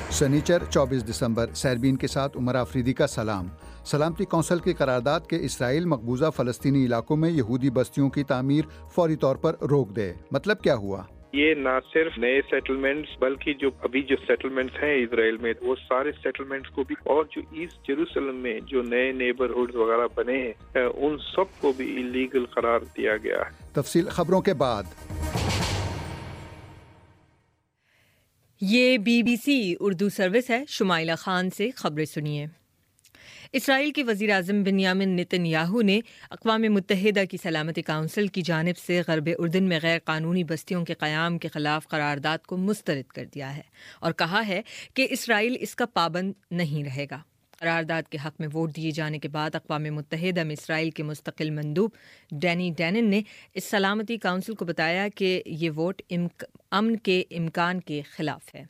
سنیچر 24 دسمبر سیربین کے ساتھ عمر آفریدی کا سلام۔ سلامتی کونسل کی قرارداد کے اسرائیل مقبوضہ فلسطینی علاقوں میں یہودی بستیوں کی تعمیر فوری طور پر روک دے۔ مطلب کیا ہوا؟ یہ نہ صرف نئے سیٹلمنٹس بلکہ جو سیٹلمنٹس ہیں اسرائیل میں وہ سارے سیٹلمنٹس کو بھی، اور جو ایسٹ جیروسلم میں جو نئے نیبرہڈز وغیرہ بنے ہیں ان سب کو بھی ایلیگل قرار دیا گیا ہے۔ تفصیل خبروں کے بعد۔ یہ BBC اردو سروس ہے۔ شمائلہ خان سے خبریں سنیے۔ اسرائیل کے وزیر اعظم بنیامن نتن یاہو نے اقوام متحدہ کی سلامتی کونسل کی جانب سے غرب اردن میں غیر قانونی بستیوں کے قیام کے خلاف قرارداد کو مسترد کر دیا ہے اور کہا ہے کہ اسرائیل اس کا پابند نہیں رہے گا۔ قرارداد کے حق میں ووٹ دیے جانے کے بعد اقوام متحدہ میں اسرائیل کے مستقل مندوب ڈینی ڈینن نے اس سلامتی کونسل کو بتایا کہ یہ ووٹ امن کے امکان کے خلاف ہے۔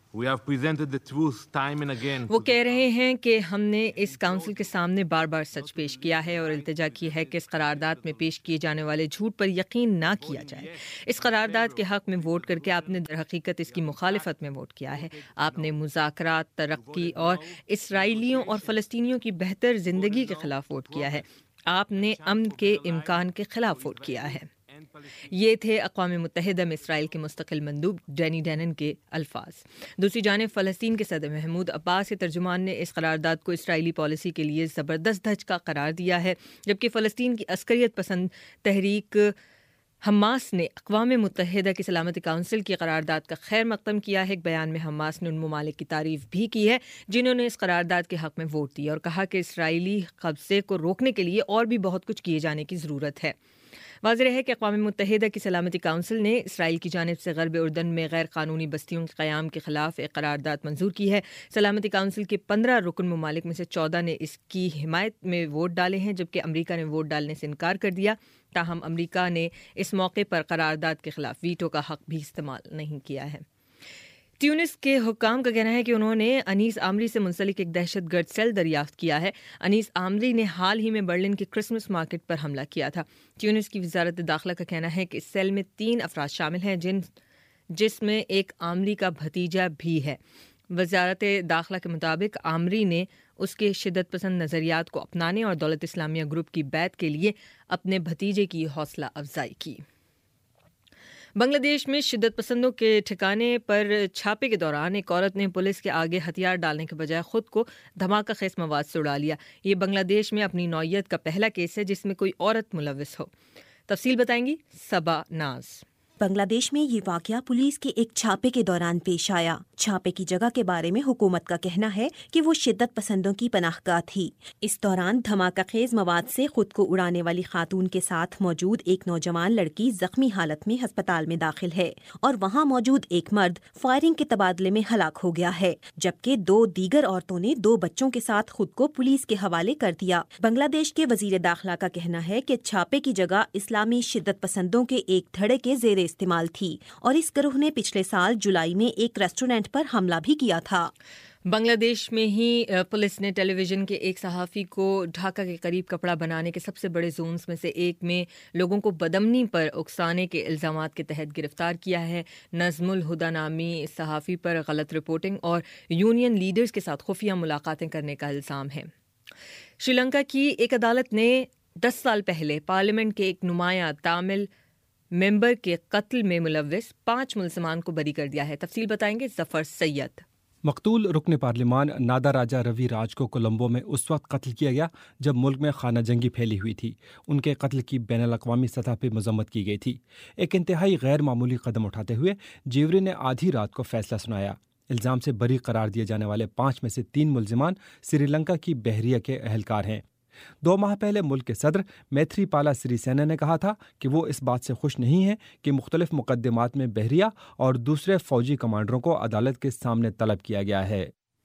وہ کہہ رہے ہیں کہ ہم نے اس کونسل کے سامنے بار بار سچ پیش کیا ہے اور التجا کی ہے کہ اس قرارداد میں پیش کیے جانے والے جھوٹ پر یقین نہ کیا جائے۔ اس قرارداد کے حق میں ووٹ کر کے آپ نے در حقیقت اس کی مخالفت میں ووٹ کیا ہے۔ آپ نے مذاکرات، ترقی اور اسرائیلیوں اور فلسطینیوں کی بہتر زندگی کے خلاف ووٹ کیا ہے۔ آپ نے امن کے امکان کے خلاف ووٹ کیا ہے۔ یہ تھے اقوام متحدہ میں اسرائیل کے مستقل مندوب ڈینی ڈینن کے الفاظ۔ دوسری جانب فلسطین کے صدر محمود عباس کے ترجمان نے اس قرارداد کو اسرائیلی پالیسی کے لیے زبردست دھچکا قرار دیا ہے، جبکہ فلسطین کی عسکریت پسند تحریک حماس نے اقوام متحدہ کی سلامتی کونسل کی قرارداد کا خیر مقدم کیا ہے۔ ایک بیان میں حماس نے ان ممالک کی تعریف بھی کی ہے جنہوں نے اس قرارداد کے حق میں ووٹ دیا اور کہا کہ اسرائیلی قبضے کو روکنے کے لیے اور بھی بہت کچھ کیے جانے کی ضرورت ہے۔ واضح ہے کہ اقوام متحدہ کی سلامتی کونسل نے اسرائیل کی جانب سے غرب اردن میں غیر قانونی بستیوں کے قیام کے خلاف ایک قرارداد منظور کی ہے۔ سلامتی کونسل کے 15 رکن ممالک میں سے 14 نے اس کی حمایت میں ووٹ ڈالے ہیں، جبکہ امریکہ نے ووٹ ڈالنے سے انکار کر دیا۔ تاہم امریکہ نے اس موقع پر قرارداد کے خلاف ویٹو کا حق بھی استعمال نہیں کیا ہے۔ تیونس کے حکام کا کہنا ہے کہ انہوں نے انیس آمری سے منسلک ایک دہشت گرد سیل دریافت کیا ہے۔ انیس آمری نے حال ہی میں برلن کے کرسمس مارکیٹ پر حملہ کیا تھا۔ تیونس کی وزارت داخلہ کا کہنا ہے کہ اس سیل میں 3 افراد شامل ہیں جس میں ایک آمری کا بھتیجا بھی ہے۔ وزارت داخلہ کے مطابق آمری نے اس کے شدت پسند نظریات کو اپنانے اور دولت اسلامیہ گروپ کی بیعت کے لیے اپنے بھتیجے کی حوصلہ افزائی کی۔ بنگلہ دیش میں شدت پسندوں کے ٹھکانے پر چھاپے کے دوران ایک عورت نے پولیس کے آگے ہتھیار ڈالنے کے بجائے خود کو دھماکہ خیز مواد سے اڑا لیا۔ یہ بنگلہ دیش میں اپنی نوعیت کا پہلا کیس ہے جس میں کوئی عورت ملوث ہو۔ تفصیل بتائیں گی صبا ناز۔ بنگلہ دیش میں یہ واقعہ پولیس کے ایک چھاپے کے دوران پیش آیا۔ چھاپے کی جگہ کے بارے میں حکومت کا کہنا ہے کہ وہ شدت پسندوں کی پناہ گاہ تھی۔ اس دوران دھماکہ خیز مواد سے خود کو اڑانے والی خاتون کے ساتھ موجود ایک نوجوان لڑکی زخمی حالت میں ہسپتال میں داخل ہے اور وہاں موجود ایک مرد فائرنگ کے تبادلے میں ہلاک ہو گیا ہے، جبکہ 2 دیگر عورتوں نے 2 بچوں کے ساتھ خود کو پولیس کے حوالے کر دیا۔ بنگلہ دیش کے وزیر داخلہ کا کہنا ہے کہ چھاپے کی جگہ اسلامی شدت پسندوں کے ایک دھڑے کے زیر استعمال تھی اور اس گروہ نے پچھلے سال جولائی میں ایک ریسٹورینٹ پر حملہ بھی کیا تھا۔ بنگلہ دیش میں ہی پولیس نے ٹیلی ویژن کے ایک صحافی کو ڈھاکہ کے قریب کپڑا بنانے کے سب سے بڑے زونز میں سے ایک میں لوگوں کو بدامنی پر اکسانے کے الزامات کے تحت گرفتار کیا ہے۔ نظم الہدیٰ نامی صحافی پر غلط رپورٹنگ اور یونین لیڈرز کے ساتھ خفیہ ملاقاتیں کرنے کا الزام ہے۔ شری لنکا کی ایک عدالت نے 10 سال پہلے پارلیمنٹ کے ایک نمایاں تامل ممبر کے قتل میں ملوث 5 ملزمان کو بری کر دیا ہے۔ تفصیل بتائیں گے ظفر سید۔ مقتول رکن پارلیمان نادا راجا روی راج کو کولمبو میں اس وقت قتل کیا گیا جب ملک میں خانہ جنگی پھیلی ہوئی تھی۔ ان کے قتل کی بین الاقوامی سطح پہ مذمت کی گئی تھی۔ ایک انتہائی غیر معمولی قدم اٹھاتے ہوئے جیوری نے آدھی رات کو فیصلہ سنایا۔ الزام سے بری قرار دیے جانے والے 5 میں سے 3 ملزمان سری لنکا کی بحریہ کے اہلکار ہیں۔ 2 ماہ پہلے ملک کے صدر میتری پالا سری سینا نے کہا تھا کہ وہ اس بات سے خوش نہیں ہیں کہ مختلف مقدمات میں بحریہ اور دوسرے فوجی کمانڈروں کو عدالت کے سامنے طلب کیا گیا ہے۔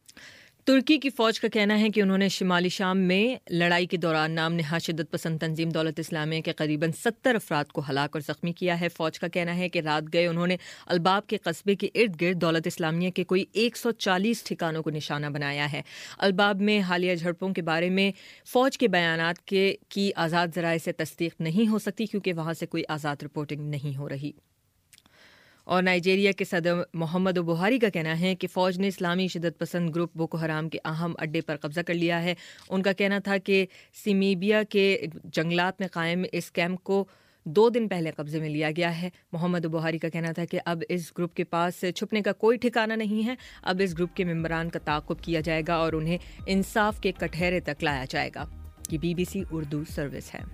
ترکی کی فوج کا کہنا ہے کہ انہوں نے شمالی شام میں لڑائی کے دوران نام نہاد شدت پسند تنظیم دولت اسلامیہ کے قریباً 70 افراد کو ہلاک اور زخمی کیا ہے۔ فوج کا کہنا ہے کہ رات گئے انہوں نے الباب کے قصبے کے ارد گرد دولت اسلامیہ کے کوئی 140 ٹھکانوں کو نشانہ بنایا ہے۔ الباب میں حالیہ جھڑپوں کے بارے میں فوج کے بیانات کی آزاد ذرائع سے تصدیق نہیں ہو سکتی کیونکہ وہاں سے کوئی آزاد رپورٹنگ نہیں ہو رہی۔ اور نائجیریا کے صدر محمد بحاری کا کہنا ہے کہ فوج نے اسلامی شدت پسند گروپ بوکو حرام کے اہم اڈے پر قبضہ کر لیا ہے۔ ان کا کہنا تھا کہ سیمیبیا کے جنگلات میں قائم اس کیمپ کو 2 دن پہلے قبضے میں لیا گیا ہے۔ محمد بحاری کا کہنا تھا کہ اب اس گروپ کے پاس چھپنے کا کوئی ٹھکانہ نہیں ہے، اب اس گروپ کے ممبران کا تعاقب کیا جائے گا اور انہیں انصاف کے کٹہرے تک لایا جائے گا۔ یہ BBC اردو سروس ہے۔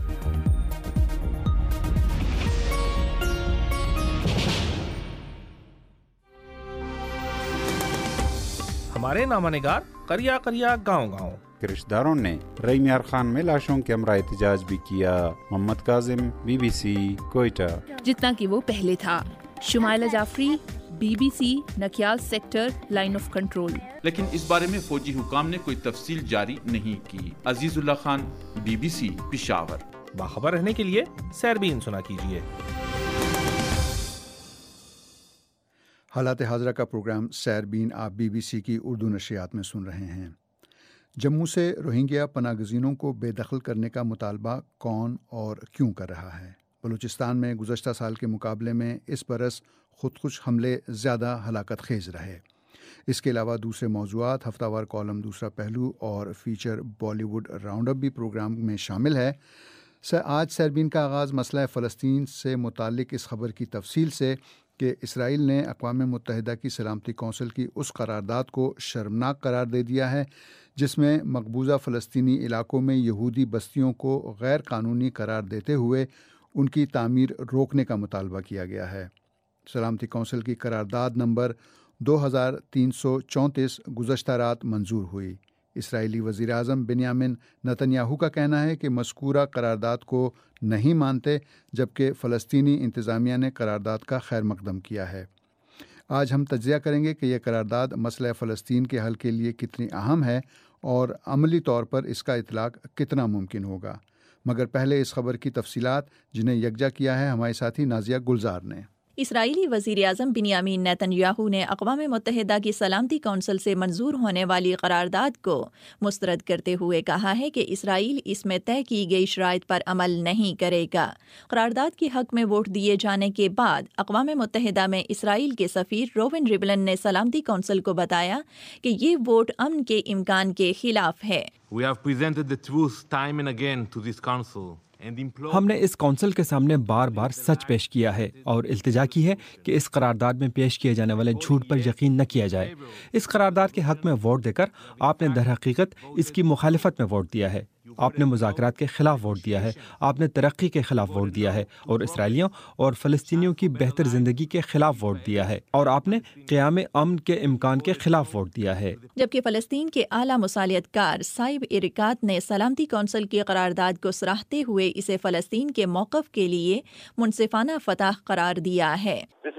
ہمارے نامہ نگار قریہ قریہ گاؤں گاؤں کے رشتہ داروں نے رئی میار خان میں لاشوں کے ہمراہ احتجاج بھی کیا۔ محمد کاظم، BBC کوئٹہ۔ جتنا کہ وہ پہلے تھا۔ Shumaila Jafri, BBC Nakyal sector line of control. لیکن اس بارے میں فوجی حکام نے کوئی تفصیل جاری نہیں کی۔ عزیز اللہ خان، BBC پشاور۔ باخبر رہنے کے لیے سیربین سنا کیجیے۔ حالات حاضرہ کا پروگرام سیربین آپ BBC کی اردو نشریات میں سن رہے ہیں۔ جموں سے روہنگیا پناہ گزینوں کو بے دخل کرنے کا مطالبہ کون اور کیوں کر رہا ہے؟ بلوچستان میں گزشتہ سال کے مقابلے میں اس برس خودکش حملے زیادہ ہلاکت خیز رہے۔ اس کے علاوہ دوسرے موضوعات، ہفتہ وار کالم دوسرا پہلو اور feature Bollywood round up بھی پروگرام میں شامل ہے۔ آج سیربین کا آغاز مسئلہ فلسطین سے متعلق اس خبر کی تفصیل سے کہ اسرائیل نے اقوام متحدہ کی سلامتی کونسل کی اس قرارداد کو شرمناک قرار دے دیا ہے جس میں مقبوضہ فلسطینی علاقوں میں یہودی بستیوں کو غیر قانونی قرار دیتے ہوئے ان کی تعمیر روکنے کا مطالبہ کیا گیا ہے۔ سلامتی کونسل کی قرارداد نمبر 2334 گزشتہ رات منظور ہوئی۔ اسرائیلی وزیر اعظم بنیامن نتنیاہو کا کہنا ہے کہ مذکورہ قرارداد کو نہیں مانتے، جبکہ فلسطینی انتظامیہ نے قرارداد کا خیر مقدم کیا ہے۔ آج ہم تجزیہ کریں گے کہ یہ قرارداد مسئلہ فلسطین کے حل کے لیے کتنی اہم ہے اور عملی طور پر اس کا اطلاق کتنا ممکن ہوگا۔ مگر پہلے اس خبر کی تفصیلات جنہیں یکجا کیا ہے ہمارے ساتھی نازیہ گلزار نے۔ اسرائیلی وزیر اعظم بنیامین نیتنیاہو نے اقوام متحدہ کی سلامتی کونسل سے منظور ہونے والی قرارداد کو مسترد کرتے ہوئے کہا ہے کہ اسرائیل اس میں طے کی گئی شرائط پر عمل نہیں کرے گا۔ قرارداد کے حق میں ووٹ دیے جانے کے بعد اقوام متحدہ میں اسرائیل کے سفیر روون ریبلن نے سلامتی کونسل کو بتایا کہ یہ ووٹ امن کے امکان کے خلاف ہے۔ We have presented the truth time and again to this council. ہم نے اس کونسل کے سامنے بار بار سچ پیش کیا ہے اور التجا کی ہے کہ اس قرارداد میں پیش کیے جانے والے جھوٹ پر یقین نہ کیا جائے۔ اس قرارداد کے حق میں ووٹ دے کر آپ نے در حقیقت اس کی مخالفت میں ووٹ دیا ہے۔ آپ نے مذاکرات کے خلاف ووٹ دیا ہے، آپ نے ترقی کے خلاف ووٹ دیا ہے اور اسرائیلیوں اور فلسطینیوں کی بہتر زندگی کے خلاف ووٹ دیا ہے، اور آپ نے قیام امن کے امکان کے خلاف ووٹ دیا ہے۔ جبکہ فلسطین کے اعلیٰ مصالحت کار سائب ارکات نے سلامتی کونسل کی قرارداد کو سراہتے ہوئے اسے فلسطین کے موقف کے لیے منصفانہ فتح قرار دیا ہے۔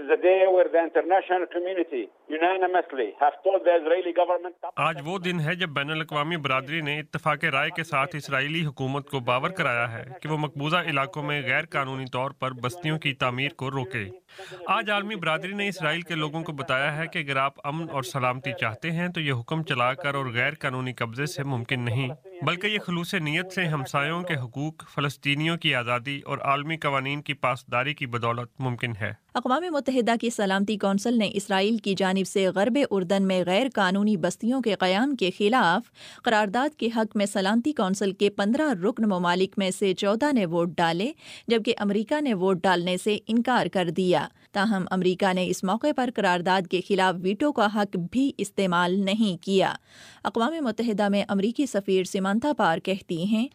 آج وہ دن ہے جب بین الاقوامی برادری نے اتفاق رائے کے ساتھ اسرائیلی حکومت کو باور کرایا ہے کہ وہ مقبوضہ علاقوں میں غیر قانونی طور پر بستیوں کی تعمیر کو روکے۔ آج عالمی برادری نے اسرائیل کے لوگوں کو بتایا ہے کہ اگر آپ امن اور سلامتی چاہتے ہیں تو یہ حکم چلا کر اور غیر قانونی قبضے سے ممکن نہیں، بلکہ یہ خلوص نیت سے ہمسایوں کے حقوق، فلسطینیوں کی آزادی اور عالمی قوانین کی پاسداری کی بدولت ممکن ہے۔ اقوام متحدہ کی سلامتی کونسل نے اسرائیل کی جانب سے غرب اردن میں غیر قانونی بستیوں کے قیام کے خلاف قرارداد کے حق میں سلامتی کونسل کے 15 رکن ممالک میں سے 14 نے ووٹ ڈالے، جبکہ امریکہ نے ووٹ ڈالنے سے انکار کر دیا۔ تاہم امریکہ نے اس موقع پر قرارداد کے خلاف ویٹو کا حق بھی استعمال نہیں کیا۔ اقوام متحدہ میں امریکی سفیر سمانتھا پار کہتی ہیں،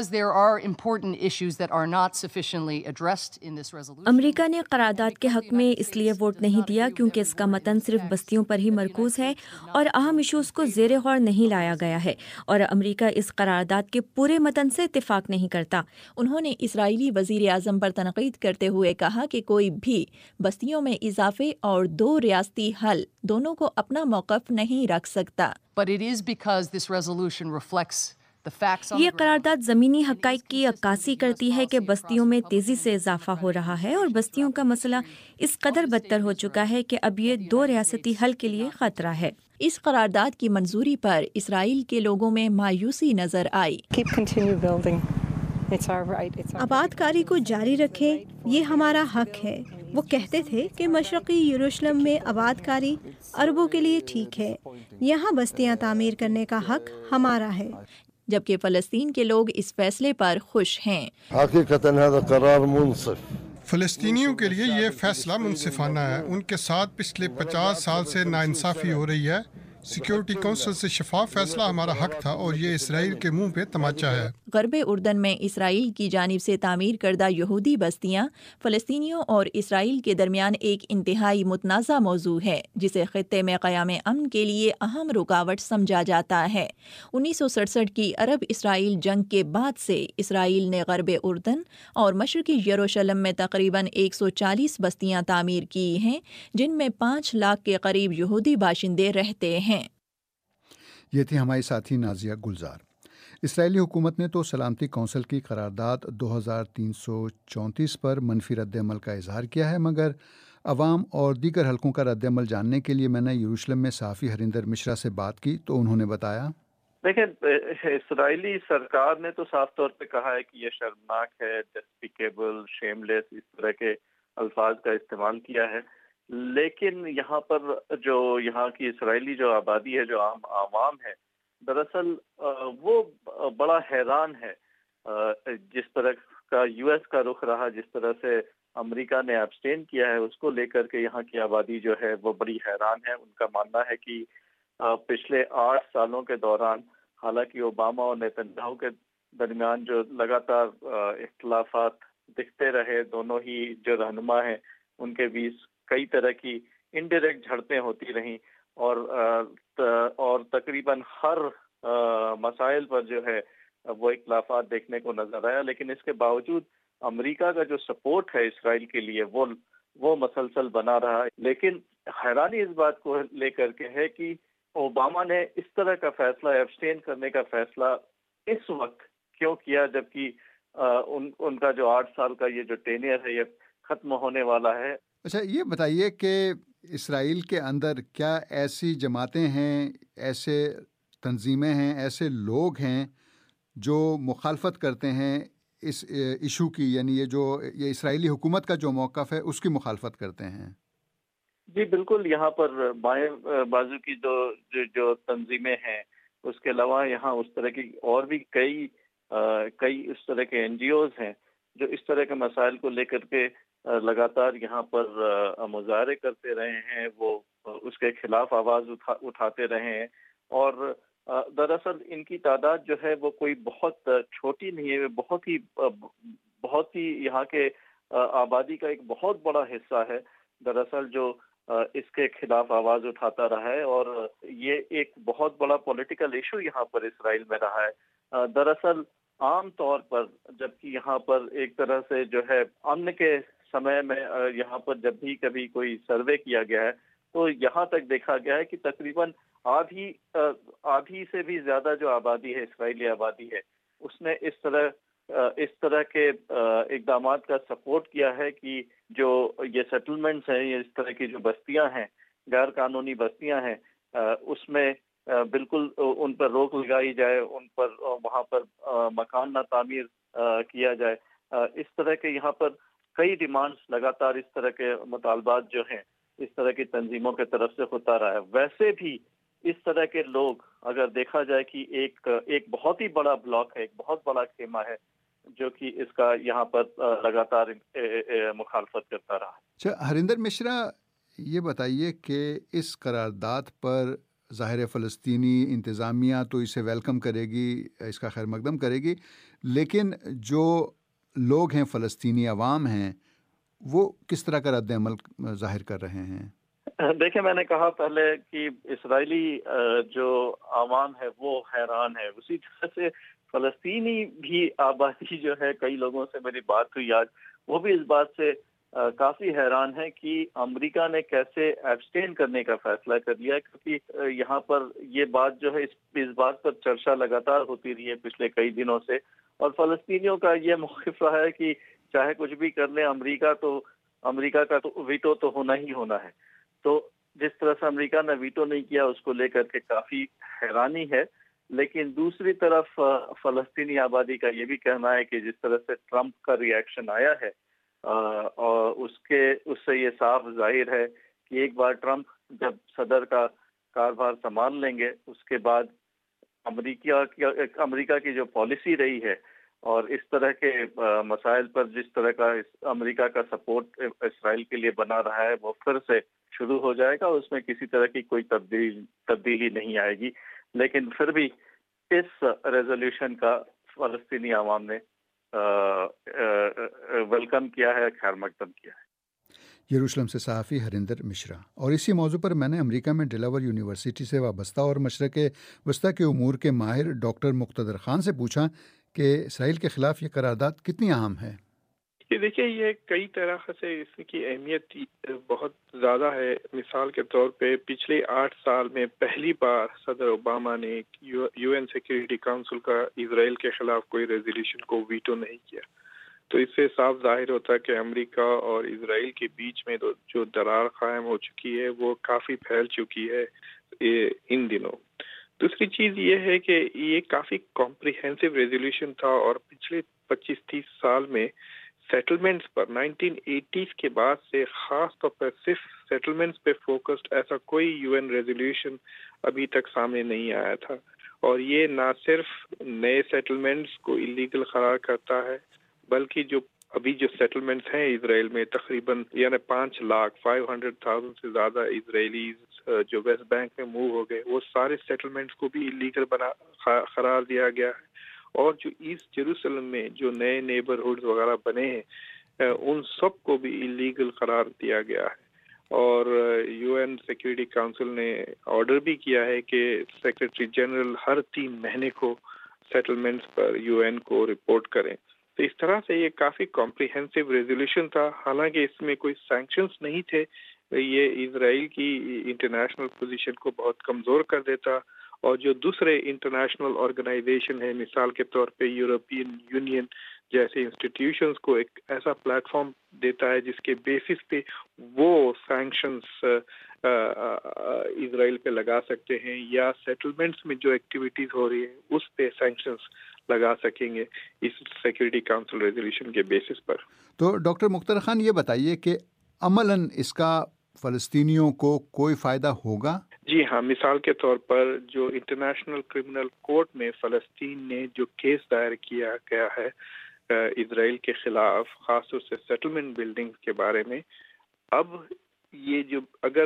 امریکہ نے قرارداد کے حق میں اس لیے ووٹ نہیں دیا کیونکہ اس کا متن صرف بستیوں پر ہی مرکوز ہے اور اہم ایشوز کو زیر غور نہیں لایا گیا ہے، اور امریکہ اس قرارداد کے پورے متن سے اتفاق نہیں کرتا۔ انہوں نے اسرائیلی وزیر اعظم پر تنقید کرتے ہوئے کہا کہ کوئی بھی بستیوں میں اضافے اور 2 ریاستی حل دونوں کو اپنا موقف نہیں رکھ سکتا۔ یہ قرارداد زمینی حقائق کی عکاسی کرتی ہے کہ بستیوں میں تیزی سے اضافہ ہو رہا ہے اور بستیوں کا مسئلہ اس قدر بدتر ہو چکا ہے کہ اب یہ 2 ریاستی حل کے لیے خطرہ ہے۔ اس قرارداد کی منظوری پر اسرائیل کے لوگوں میں مایوسی نظر آئی۔ آباد کاری کو جاری رکھیں، یہ ہمارا حق ہے۔ وہ کہتے تھے کہ مشرقی یروشلم میں آباد کاری عربوں کے لیے ٹھیک ہے، یہاں بستیاں تعمیر کرنے کا حق ہمارا ہے، جبکہ فلسطین کے لوگ اس فیصلے پر خوش ہیں۔ حقیقتاً هذا قرار منصف، فلسطینیوں کے لیے یہ فیصلہ منصفانہ ہے۔ ان کے ساتھ پچھلے 50 سال سے ناانصافی ہو رہی ہے۔ سیکیورٹی کونسل سے شفاف فیصلہ ہمارا حق تھا اور یہ اسرائیل کے منہ پہ تماچا ہے۔ غرب اردن میں اسرائیل کی جانب سے تعمیر کردہ یہودی بستیاں فلسطینیوں اور اسرائیل کے درمیان ایک انتہائی متنازع موضوع ہے، جسے خطے میں قیام امن کے لیے اہم رکاوٹ سمجھا جاتا ہے۔ 1967 کی عرب اسرائیل جنگ کے بعد سے اسرائیل نے غرب اردن اور مشرقی یروشلم میں تقریباً 140 بستیاں تعمیر کی ہیں، جن میں 5 لاکھ کے قریب یہودی باشندے رہتے ہیں۔ یہ تھی ہماری ساتھی نازیہ گلزار۔ اسرائیلی حکومت نے تو سلامتی کونسل کی قرارداد 2334 پر منفی رد عمل کا اظہار کیا ہے، مگر عوام اور دیگر حلقوں کا رد عمل جاننے کے لیے میں نے یروشلم میں صحافی ہریندر مشرا سے بات کی تو انہوں نے بتایا، دیکھیں، اسرائیلی سرکار نے تو صاف طور پہ کہا ہے کہ یہ شرمناک ہے، ڈسپیکیبل، شیم لیس، اس طرح کے الفاظ کا استعمال کیا ہے، لیکن یہاں پر جو یہاں کی اسرائیلی جو آبادی ہے، جو عوام ہے، دراصل وہ بڑا حیران ہے جس طرح کا یو ایس کا رخ رہا، جس طرح سے امریکہ نے ایبسٹین کیا ہے، اس کو لے کر کے یہاں کی آبادی جو ہے وہ بڑی حیران ہے۔ ان کا ماننا ہے کہ پچھلے 8 سالوں کے دوران حالانکہ اوباما اور نیتنیاہو کے درمیان جو لگاتار اختلافات دکھتے رہے، دونوں ہی جو رہنما ہیں ان کے بیچ کئی طرح کی انڈائریکٹ جھڑپیں ہوتی رہیں اور تقریباً ہر مسائل پر جو ہے وہ اختلافات دیکھنے کو نظر آیا، لیکن اس کے باوجود امریکہ کا جو سپورٹ ہے اسرائیل کے لیے وہ مسلسل بنا رہا ہے۔ لیکن حیرانی اس بات کو لے کر کے ہے کہ اوباما نے اس طرح کا فیصلہ، ایبسٹین کرنے کا فیصلہ اس وقت کیوں کیا، جبکہ ان کا جو 8 سال کا یہ جو ٹینیئر ہے یہ ختم ہونے والا ہے۔ اچھا، یہ بتائیے کہ اسرائیل کے اندر کیا ایسی جماعتیں ہیں، ایسے تنظیمیں ہیں، ایسے لوگ ہیں جو مخالفت کرتے ہیں اس ایشو کی، یعنی یہ اسرائیلی حکومت کا جو موقف ہے اس کی مخالفت کرتے ہیں؟ جی بالکل، یہاں پر بائیں بازو کی جو تنظیمیں ہیں، اس کے علاوہ یہاں اس طرح کی اور بھی کئی اس طرح کے این جی اوز ہیں جو اس طرح کے مسائل کو لے کر کے لگاتار یہاں پر مظاہرے کرتے رہے ہیں، وہ اس کے خلاف آواز اٹھاتے رہے ہیں، اور دراصل ان کی تعداد جو ہے وہ کوئی بہت چھوٹی نہیں ہے، بہت ہی یہاں کے آبادی کا ایک بہت بڑا حصہ ہے دراصل جو اس کے خلاف آواز اٹھاتا رہا ہے، اور یہ ایک بہت بڑا پولیٹیکل ایشو یہاں پر اسرائیل میں رہا ہے۔ دراصل عام طور پر جبکہ یہاں پر ایک طرح سے جو ہے امن کے سمے میں یہاں پر جب بھی کبھی کوئی سروے کیا گیا ہے تو یہااں تک دیکھا گیا ہے کہ تقریباً آدھی سے بھی زیادہ جو آبادی ہے، اسرائیلی آبادی ہے، اس نے اس طرح کے اقدامات کا سپورٹ کیا ہے کہ جو یہ سیٹلمنٹس ہیں، یہ اس طرح کی جو بستیاں ہیں، غیر قانونی بستیاں ہیں، اس میں بالکل ان پر روک لگائی جائے، ان پر وہاں پر مکان نہ تعمیر کیا جائے۔ اس طرح کے یہاں پر کئی ڈیمانڈز لگاتار اس طرح کے مطالبات جو ہیں اس طرح کی تنظیموں کے طرف سے ہوتا رہا ہے۔ ویسے بھی اس طرح کے لوگ اگر دیکھا جائے کہ ایک بہت ہی بڑا بلاک ہے، ایک بہت بڑا خیمہ ہے جو کہ اس کا یہاں پر لگاتار مخالفت کرتا رہا ہے۔ اچھا ہریندر مشرا، یہ بتائیے کہ اس قرارداد پر ظاہر فلسطینی انتظامیہ تو اسے ویلکم کرے گی، اس کا خیر مقدم کرے گی، لیکن جو لوگ ہیں، فلسطینی عوام ہیں، وہ کس طرح کا رد عمل ظاہر کر رہے ہیں؟ دیکھیں، میں نے کہا پہلے کہ اسرائیلی جو عوام ہے وہ حیران ہے، اسی طرح سے فلسطینی بھی آبادی جو ہے، کئی لوگوں سے میری بات ہوئی آج، وہ بھی اس بات سے کافی حیران ہے کہ امریکہ نے کیسے ایبسٹین کرنے کا فیصلہ کر لیا، کیونکہ یہاں پر یہ بات جو ہے اس بات پر چرچا لگاتار ہوتی رہی ہے پچھلے کئی دنوں سے، اور فلسطینیوں کا یہ موقف رہا ہے کہ چاہے کچھ بھی کر لیں، امریکہ کا تو ویٹو تو ہونا ہی ہونا ہے۔ تو جس طرح سے امریکہ نے ویٹو نہیں کیا، اس کو لے کر کے کافی حیرانی ہے، لیکن دوسری طرف فلسطینی آبادی کا یہ بھی کہنا ہے کہ جس طرح سے ٹرمپ کا ری ایکشن آیا ہے اور اس سے یہ صاف ظاہر ہے کہ ایک بار ٹرمپ جب صدر کا کاربھار سنبھال لیں گے، اس کے بعد امریکہ کی جو پالیسی رہی ہے اور اس طرح کے مسائل پر جس طرح کا امریکہ کا سپورٹ اسرائیل کے لیے بنا رہا ہے وہ پھر سے شروع ہو جائے گا. اس میں کسی طرح کی کوئی تبدیلی نہیں آئے گی. لیکن پھر بھی اس ریزولوشن کا فلسطینی عوام نے ویلکم کیا ہے، خیر مقدم کیا ہے. یروشلم سے صحافی ہریندر مشرا. اور اسی موضوع پر میں نے امریکہ میں ڈیلاور یونیورسٹی سے وابستہ اور مشرق وسطیٰ کے امور کے ماہر ڈاکٹر مقتدر خان سے پوچھا کہ اسرائیل کے خلاف یہ قرارداد کتنی اہم ہے. دیکھیے، یہ کئی طرح سے اس کی اہمیت بہت زیادہ ہے. مثال کے طور پہ پچھلے 8 سال میں پہلی بار صدر اوباما نے یو این سیکیورٹی کونسل کا اسرائیل کے خلاف کوئی ریزولوشن کو ویٹو نہیں کیا. تو اس سے صاف ظاہر ہوتا ہے کہ امریکہ اور اسرائیل کے بیچ میں جو درار قائم ہو چکی ہے وہ کافی پھیل چکی ہے ان دنوں. دوسری چیز یہ ہے کہ یہ کافی کمپریہنسو ریزولوشن تھا اور پچھلے 25-30 سال میں سیٹلمنٹس پر 1980s کے بعد سے خاص طور پر صرف سیٹلمنٹس پہ فوکسڈ ایسا کوئی یو این ریزولوشن ابھی تک سامنے نہیں آیا تھا. اور یہ نہ صرف نئے سیٹلمنٹس کو اللیگل قرار کرتا ہے بلکہ جو سیٹلمنٹس ہیں اسرائیل میں تقریباً 500,000 سے زیادہ اسرائیلیز جو ویسٹ بینک میں موو ہو گئے، وہ سارے سیٹلمنٹس کو بھی اللیگل قرار دیا گیا ہے. اور جو ایسٹ جیروسلم میں جو نئے نیبرہڈز وغیرہ بنے ہیں ان سب کو بھی اللیگل قرار دیا گیا ہے. اور یو این سیکیورٹی کونسل نے آرڈر بھی کیا ہے کہ سیکرٹری جنرل ہر 3 مہینے کو سیٹلمنٹس پر یو این کو رپورٹ کریں. تو اس طرح سے یہ کافی کمپریہنسو ریزولوشن تھا. حالانکہ اس میں کوئی سینکشنز نہیں تھے، یہ اسرائیل کی انٹرنیشنل پوزیشن کو بہت کمزور کر دیتا. اور جو دوسرے انٹرنیشنل آرگنائزیشن ہیں، مثال کے طور پہ یورپین یونین جیسے انسٹیٹیوشنز کو ایک ایسا پلیٹ فارم دیتا ہے جس کے بیسس پہ وہ سینکشنز اسرائیل پہ لگا سکتے ہیں یا سیٹلمنٹس میں جو ایکٹیویٹیز ہو رہی ہیں اس پہ سینکشنز لگا سکیں گے اس سیکیورٹی کونسل ریزولوشن کے بیسس پر. تو ڈاکٹر مقتدر خان یہ بتائیے کہ عملاً اس کا فلسطینیوں کو کوئی فائدہ ہوگا؟ جی ہاں، مثال کے طور پر جو انٹرنیشنل کرمنل کورٹ میں فلسطین نے جو کیس دائر کیا گیا ہے اسرائیل کے خلاف، خاص طور سے سیٹلمنٹ بلڈنگ کے بارے میں، اب یہ جو اگر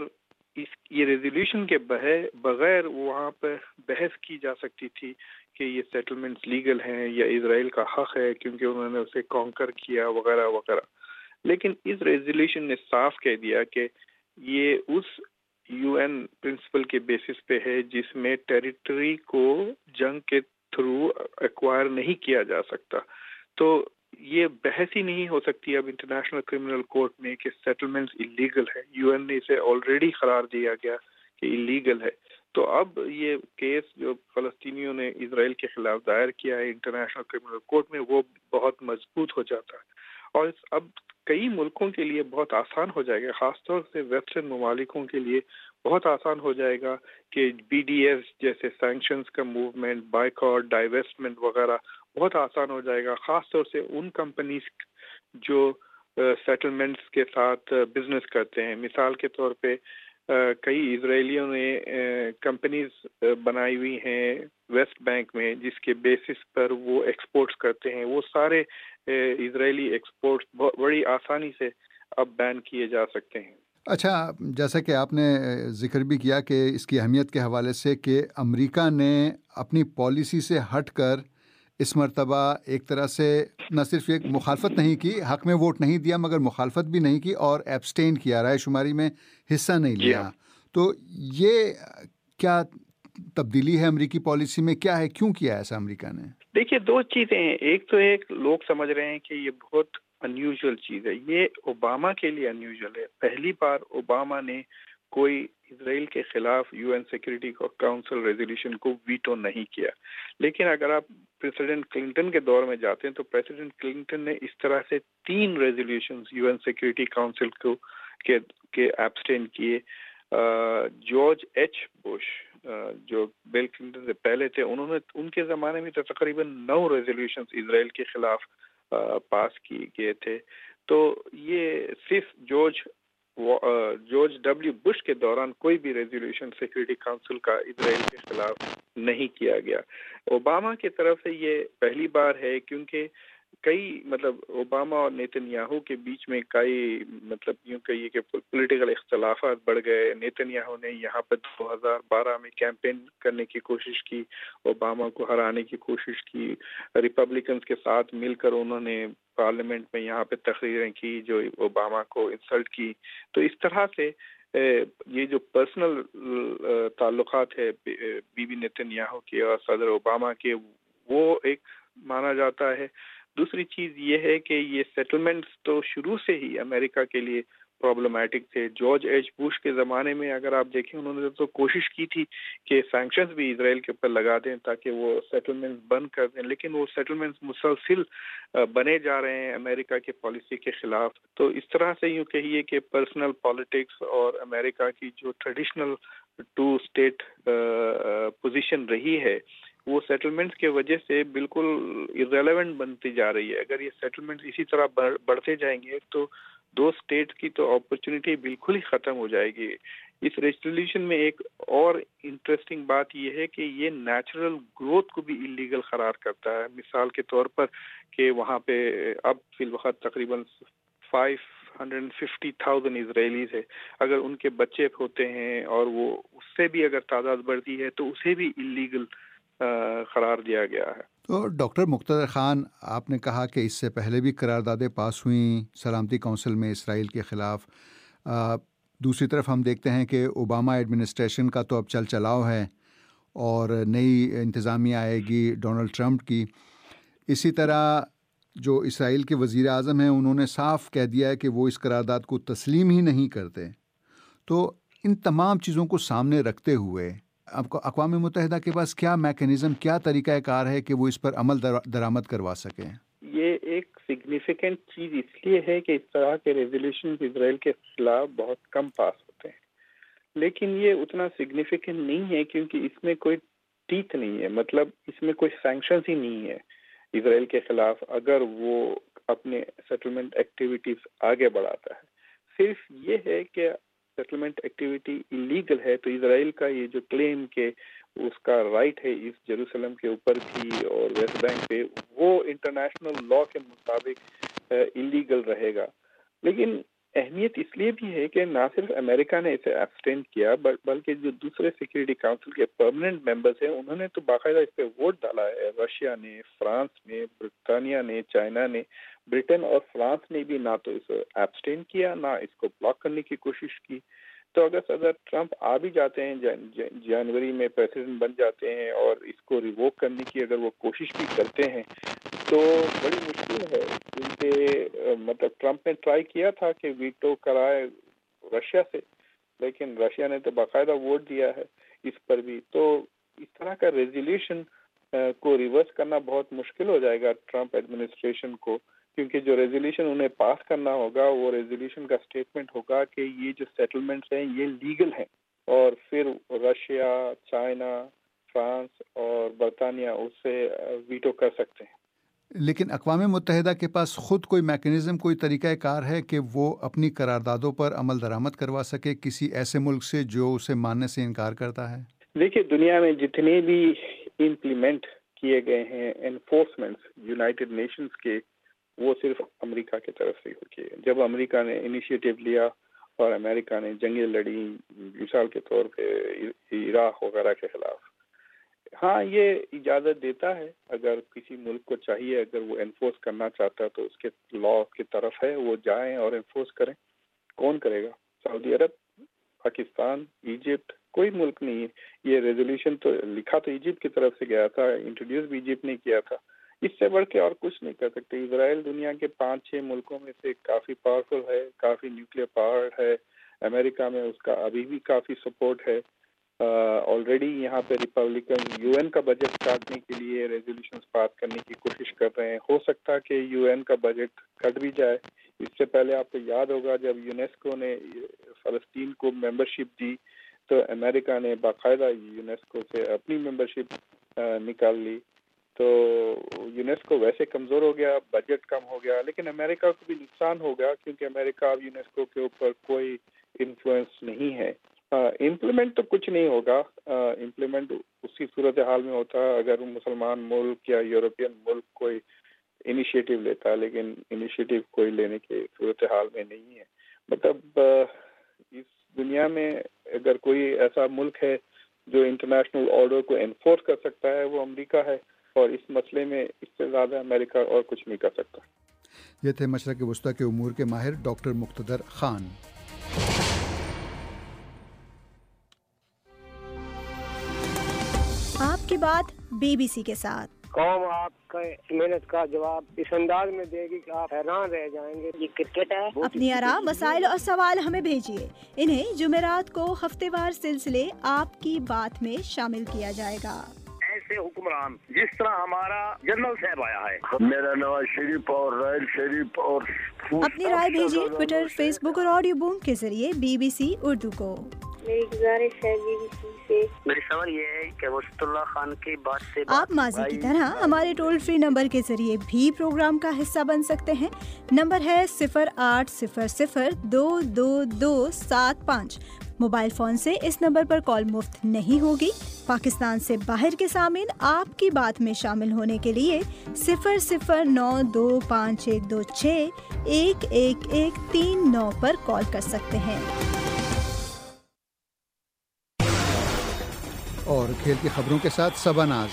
یہ ریزولوشن کے بغیر وہاں پہ بحث کی جا سکتی تھی کہ یہ سیٹلمنٹس لیگل ہیں یا اسرائیل کا حق ہے کیونکہ انہوں نے اسے کانکر کیا وغیرہ وغیرہ. لیکن اس ریزولوشن نے صاف کہہ دیا کہ یہ اس یو این پرنسپل کے بیسس پہ ہے جس میں ٹیریٹری کو جنگ کے تھرو ایکوائر نہیں کیا جا سکتا. تو یہ بحث ہی نہیں ہو سکتی اب انٹرنیشنل کرمنل کورٹ میں کہ سیٹلمنٹس اللیگل ہے. یو این نے اسے آلریڈی قرار دیا گیا کہ اللیگل ہے. تو اب یہ کیس جو فلسطینیوں نے اسرائیل کے خلاف دائر کیا ہے انٹرنیشنل کرمنل کورٹ میں وہ بہت مضبوط ہو جاتا ہے. اور اب کئی ملکوں کے لیے بہت آسان ہو جائے گا، خاص طور سے ویسٹرن ممالکوں کے لیے بہت آسان ہو جائے گا کہ بی ڈی ایس جیسے سینکشنز کا موومنٹ، بائیکاٹ، ڈائیویسٹمنٹ وغیرہ بہت آسان ہو جائے گا، خاص طور سے ان کمپنیز جو سیٹلمنٹس کے ساتھ بزنس کرتے ہیں. مثال کے طور پہ کئی اسرائیلیوں نے کمپنیز بنائی ہوئی ہیں ویسٹ بینک میں جس کے بیسس پر وہ ایکسپورٹس کرتے ہیں. وہ سارے اسرائیلی ایکسپورٹس بڑی آسانی سے اب بین کیے جا سکتے ہیں. اچھا، جیسا کہ آپ نے ذکر بھی کیا کہ اس کی اہمیت کے حوالے سے کہ امریکہ نے اپنی پالیسی سے ہٹ کر اس مرتبہ ایک طرح سے نہ صرف ایک مخالفت نہیں کی، حق میں ووٹ نہیں دیا مگر مخالفت بھی نہیں کی اور ایبسٹین کیا، رائے شماری میں حصہ نہیں لیا. تو یہ کیا تبدیلی ہے امریکی پالیسی میں؟ کیا ہے، کیوں کیا ایسا امریکہ نے؟ دیکھیے، 2 چیزیں ہیں. ایک تو لوگ سمجھ رہے ہیں کہ یہ بہت انیوژل چیز ہے. یہ اوباما کے لیے انیوژل ہے. پہلی بار اوباما نے کوئی اسرائیل کے خلاف U N Security Council resolution کو ویٹو نہیں کیا. لیکن اگر آپ پریزیڈنٹ کلنٹن کے دور میں جاتے ہیں تو پریزیڈنٹ کلنٹن نے اس طرح سے 3 resolutions U N Security Council کو کے ایبسٹین کیے. جارج ایچ بش جو بل کلنٹن سے پہلے تھے، انہوں نے ان کے زمانے میں تو تقریباً 9 ریزولوشنز اسرائیل کے خلاف پاس کیے گئے تھے. تو یہ صرف جارج ڈبلیو بش کے دوران کوئی بھی ریزولوشن سیکورٹی کونسل کا اسرائیل کے خلاف نہیں کیا گیا. اوباما کی طرف سے یہ پہلی بار ہے، کیونکہ کئی اوباما اور نیتن یاہو کے بیچ میں کئی یوں کہیے کہ پولیٹیکل اختلافات بڑھ گئے. نیتن یاہو نے یہاں پر 2012 میں کیمپین کرنے کی کوشش کی، اوباما کو ہرانے کی کوشش کی، ریپبلکنز کے ساتھ مل کر انہوں نے پارلیمنٹ میں یہاں پہ تقریریں کی جو اوباما کو انسلٹ کی. تو اس طرح سے یہ جو پرسنل تعلقات ہے بی بی نیتن یاہو کے اور صدر اوباما کے، وہ ایک مانا جاتا ہے. دوسری چیز یہ ہے کہ یہ سیٹلمنٹس تو شروع سے ہی امریکہ کے لیے پرابلمٹک تھے. جارج ایچ بش کے زمانے میں اگر آپ دیکھیں، انہوں نے تو کوشش کی تھی کہ سینکشنز بھی اسرائیل کے اوپر لگا دیں تاکہ وہ سیٹلمنٹس بند کر دیں، لیکن وہ سیٹلمنٹس مسلسل بنے جا رہے ہیں امریکہ کے پالیسی کے خلاف. تو اس طرح سے یوں کہیے کہ پرسنل پالیٹکس اور امریکہ کی جو ٹریڈیشنل ٹو اسٹیٹ پوزیشن رہی ہے، وہ سیٹلمنٹس کی وجہ سے بالکل irrelevant بنتی جا رہی ہے. اگر یہ سیٹلمنٹس اسی طرح بڑھتے جائیں گے تو دو اسٹیٹ کی تو اپرچونٹی بالکل ہی ختم ہو جائے گی. اس ریزولوشن میں ایک اور انٹرسٹنگ بات یہ ہے کہ یہ نیچرل گروتھ کو بھی اللیگل قرار کرتا ہے. مثال کے طور پر کہ وہاں پہ اب فی الوقت تقریباً 550,000 اسرائیلیز ہے، اگر ان کے بچے ہوتے ہیں اور وہ اس سے بھی اگر تعداد بڑھتی ہے تو اسے بھی اللیگل قرار دیا گیا ہے. تو ڈاکٹر مقتدر خان، آپ نے کہا کہ اس سے پہلے بھی قراردادیں پاس ہوئیں سلامتی کونسل میں اسرائیل کے خلاف. دوسری طرف ہم دیکھتے ہیں کہ اوباما ایڈمنسٹریشن کا تو اب چل چلاؤ ہے اور نئی انتظامیہ آئے گی ڈونلڈ ٹرمپ کی. اسی طرح جو اسرائیل کے وزیر اعظم ہیں، انہوں نے صاف کہہ دیا ہے کہ وہ اس قرارداد کو تسلیم ہی نہیں کرتے. تو ان تمام چیزوں کو سامنے رکھتے ہوئے اقوام متحدہ کے پاس کیا میکینزم، کیا طریقہ کار ہے کہ وہ اس پر عمل درآمد کروا سکیں؟ یہ ایک سگنیفیکنٹ چیز اس لیے ہے کہ اس طرح کے ریزولوشن اسرائیل کے خلاف بہت کم پاس ہوتے ہیں، لیکن یہ اتنا سگنیفیکنٹ نہیں ہے کیونکہ اس میں کوئی ٹیتھ نہیں ہے. اس میں کوئی سینکشنز ہی نہیں ہے اسرائیل کے خلاف اگر وہ اپنے سیٹلمنٹ ایکٹیویٹیز آگے بڑھاتا ہے. صرف یہ ہے کہ سیٹلمنٹ ایکٹیویٹی اللیگل ہے تو اسرائیل کا یہ جو کلیم کہ اس کا رائٹ ہے اس جیروسلم کے اوپر بھی اور ویسٹ بینک پہ، وہ انٹرنیشنل لا کے مطابق اللیگل رہے گا. لیکن اہمیت اس لیے بھی ہے کہ نہ صرف امریکہ نے اسے ایبسٹین کیا بلکہ جو دوسرے سیکورٹی کونسل کے پرماننٹ ممبرز ہیں انہوں نے تو باقاعدہ اس پہ ووٹ ڈالا ہے. رشیا نے، فرانس نے، برطانیہ نے، چائنا نے، برٹن اور فرانس نے بھی نہ تو اسے ایبسٹین کیا نہ اس کو بلاک کرنے کی کوشش کی. تو اگر صدر ٹرمپ آ بھی جاتے ہیں، جنوری میں پریزیڈنٹ بن جاتے ہیں اور اس کو ریووک کرنے کی اگر وہ کوشش بھی کرتے ہیں تو بڑی مشکل ہے، کیونکہ ٹرمپ نے ٹرائی کیا تھا کہ ویٹو کرائے رشیا سے، لیکن رشیا نے تو باقاعدہ ووٹ دیا ہے اس پر بھی. تو اس طرح کا ریزولوشن کو ریورس کرنا بہت مشکل ہو جائے گا ٹرمپ ایڈمنسٹریشن کو، کیونکہ جو ریزولوشن انہیں پاس کرنا ہوگا وہ ریزولوشن کا سٹیٹمنٹ ہوگا کہ یہ جو سیٹلمنٹس ہیں یہ لیگل ہیں، اور پھر رشیا، چائنا، فرانس اور برطانیہ اس سے ویٹو کر سکتے ہیں. لیکن اقوام متحدہ کے پاس خود کوئی میکینزم، کوئی طریقہ کار ہے کہ وہ اپنی قراردادوں پر عمل درآمد کروا سکے کسی ایسے ملک سے جو اسے ماننے سے انکار کرتا ہے؟ دیکھیے، دنیا میں جتنے بھی امپلیمنٹ کیے گئے ہیں انفورسمنٹس یونائٹڈ نیشنز کے، وہ صرف امریکہ کی طرف سے ہو کیے. جب امریکہ نے انیشیٹو لیا اور امریکہ نے جنگیں لڑی، مثال کے طور پہ عراق وغیرہ کے خلاف، ہاں یہ اجازت دیتا ہے اگر کسی ملک کو چاہیے، اگر وہ انفورس کرنا چاہتا ہے تو اس کے لا کی طرف ہے، وہ جائیں اور انفورس کریں. کون کرے گا؟ سعودی عرب، پاکستان، ایجپٹ، کوئی ملک نہیں ہے. یہ ریزولوشن تو لکھا تو ایجپٹ کی طرف سے گیا تھا، انٹروڈیوس بھی ایجپٹ نے کیا تھا. اس سے بڑھ کے اور کچھ نہیں کر سکتے. اسرائیل دنیا کے 5-6 ملکوں میں سے کافی پاورفل ہے، کافی نیوکلیر پاور ہے. امریکہ میں اس کا ابھی بھی کافی سپورٹ ہے. آلریڈی یہاں پہ ریپبلکن یو این کا بجٹ کاٹنے کے لیے ریزولوشنز پاس کرنے کی کوشش کر رہے ہیں. ہو سکتا کہ یو این کا بجٹ کٹ بھی جائے. اس سے پہلے آپ کو یاد ہوگا جب یونیسکو نے فلسطین کو ممبرشپ دی تو امریکہ نے باقاعدہ یونیسکو سے اپنی ممبرشپ نکال لی. تو یونیسکو ویسے کمزور ہو گیا، بجٹ کم ہو گیا، لیکن امریکہ کو بھی نقصان ہو گیا کیونکہ امریکہ اب یونیسکو کے اوپر کوئی انفلوئنس نہیں ہے. امپلیمنٹ تو کچھ نہیں ہوگا، امپلیمنٹ اسی صورتحال میں ہوتا اگر مسلمان ملک یا یورپین ملک کوئی انیشیٹو لیتا ہے، لیکن انیشیٹو کوئی لینے کی صورتحال میں نہیں ہے. مطلب اس دنیا میں اگر کوئی ایسا ملک ہے جو انٹرنیشنل آرڈر کو انفورس کر سکتا ہے وہ امریکہ ہے، اور اس مسئلے میں اس سے زیادہ امریکہ اور کچھ نہیں کر سکتا. یہ تھے مشرق وسطیٰ کے امور کے ماہر ڈاکٹر مقتدر خان. آپ کی بات BBC کے ساتھ. قوم آپ کا محنت کا جواب اس انداز میں دے گی کہ آپ حیران رہ جائیں گے. یہ کرکٹ ہے. اپنی آراء، مسائل اور سوال ہمیں بھیجیے. انہیں جمعرات کو ہفتے وار سلسلے آپ کی بات میں شامل کیا جائے گا. ایسے حکمران جس طرح ہمارا جنرل صاحب آیا ہے. میرا نواز شریف اور رائل شریف اور اپنی رائے بھیجیے ٹویٹر، فیس بک اور آڈیو بوم کے ذریعے BBC اردو کو. میری گزارش ہے BBC سے. میری سوال یہ ہے کہ وسط اللہ خان کی بات سے آپ ماضی کی طرح ہمارے ٹول فری نمبر کے ذریعے بھی پروگرام کا حصہ بن سکتے ہیں. نمبر ہے 0800-222-75. موبائل فون سے اس نمبر پر کال مفت نہیں ہوگی. پاکستان سے باہر کے سامعین آپ کی بات میں شامل ہونے کے لیے 009256111139 پر کال کر سکتے ہیں. اور کھیل کی خبروں کے ساتھ صبا ناز.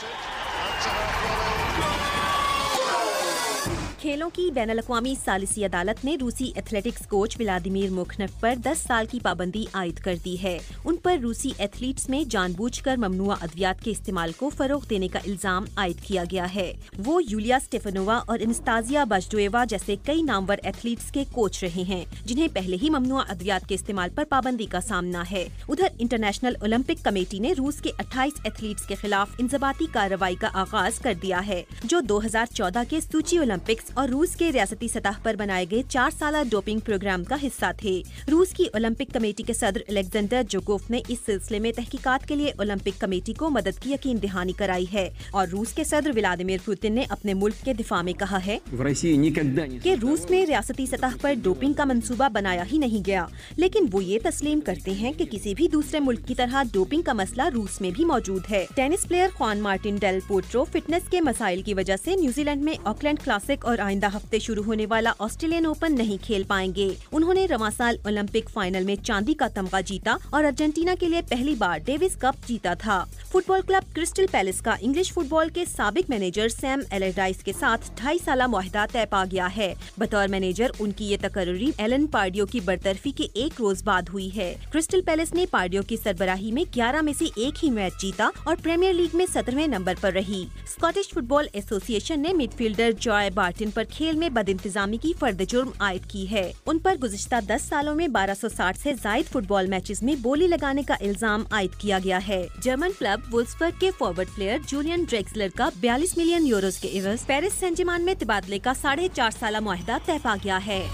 کھیلوں کی بین الاقوامی ثالثی عدالت نے روسی ایتھلیٹکس کوچ ولادیمیر موکھنف پر 10 سال کی پابندی عائد کر دی ہے. ان پر روسی ایتھلیٹس میں جان بوجھ کر ممنوعہ ادویات کے استعمال کو فروغ دینے کا الزام عائد کیا گیا ہے. وہ یولیا اسٹیفانووا اور انستازیا باجڈویوا جیسے کئی نامور ایتھلیٹس کے کوچ رہے ہیں جنہیں پہلے ہی ممنوعہ ادویات کے استعمال پر پابندی کا سامنا ہے. ادھر انٹرنیشنل اولمپک کمیٹی نے روس کے 28 ایتھلیٹس کے خلاف انضباطی کارروائی کا آغاز کر دیا ہے جو 2014 کے سوچی اولمپکس اور روس کے ریاستی سطح پر بنائے گئے 4 سالہ ڈوپنگ پروگرام کا حصہ تھے. روس کی اولمپک کمیٹی کے صدر الیگزینڈر جوکوف نے اس سلسلے میں تحقیقات کے لیے اولمپک کمیٹی کو مدد کی یقین دہانی کرائی ہے. اور روس کے صدر ولادیمیر پوتن نے اپنے ملک کے دفاع میں کہا ہے کہ روس میں ریاستی سطح پر ڈوپنگ کا منصوبہ بنایا ہی نہیں گیا، لیکن وہ یہ تسلیم کرتے ہیں کہ کسی بھی دوسرے ملک کی طرح ڈوپنگ کا مسئلہ روس میں بھی موجود ہے. Tennis player Juan Martin del Potro fitness کے مسائل کی وجہ سے New Zealand Auckland Classic اور آئندہ ہفتے شروع ہونے والا آسٹریلین اوپن نہیں کھیل پائیں گے. انہوں نے رواں سال اولمپک فائنل میں چاندی کا تمغہ جیتا اور ارجنٹینا کے لیے پہلی بار ڈیوس کپ جیتا تھا. Football club Crystal Palace کا انگلش فٹ بال کے سابق مینیجر سیم ایلرڈائس کے ساتھ 2.5 سالہ معاہدہ طے پا گیا ہے. بطور مینیجر ان کی یہ تقرری ایلن پارڈیو کی برطرفی کے 1 روز بعد ہوئی ہے. کرسٹل پیلس نے پارڈیو کی سربراہی میں 11 میں سے 1 ہی میچ جیتا اور پریمیئر لیگ میں 17ویں نمبر پر رہی. اسکاٹش فٹ بال ایسوسی ایشن نے مڈ فیلڈر جوائے بارٹن پر کھیل میں بد انتظامی کی فرد جرم عائد کی ہے. ان پر گزشتہ 10 سالوں میں 1260 سے زائد فٹ بال میچز میں بولی لگانے کا الزام عائد کیا گیا ہے. جرمن کلب وولفسبرگ کے فارورڈ پلیئر جولین ڈریکسلر کا 42 ملین یوروز کے عوض پیرس سین جرمان میں تبادلے کا 4.5 سالہ معاہدہ طے پا گیا ہے.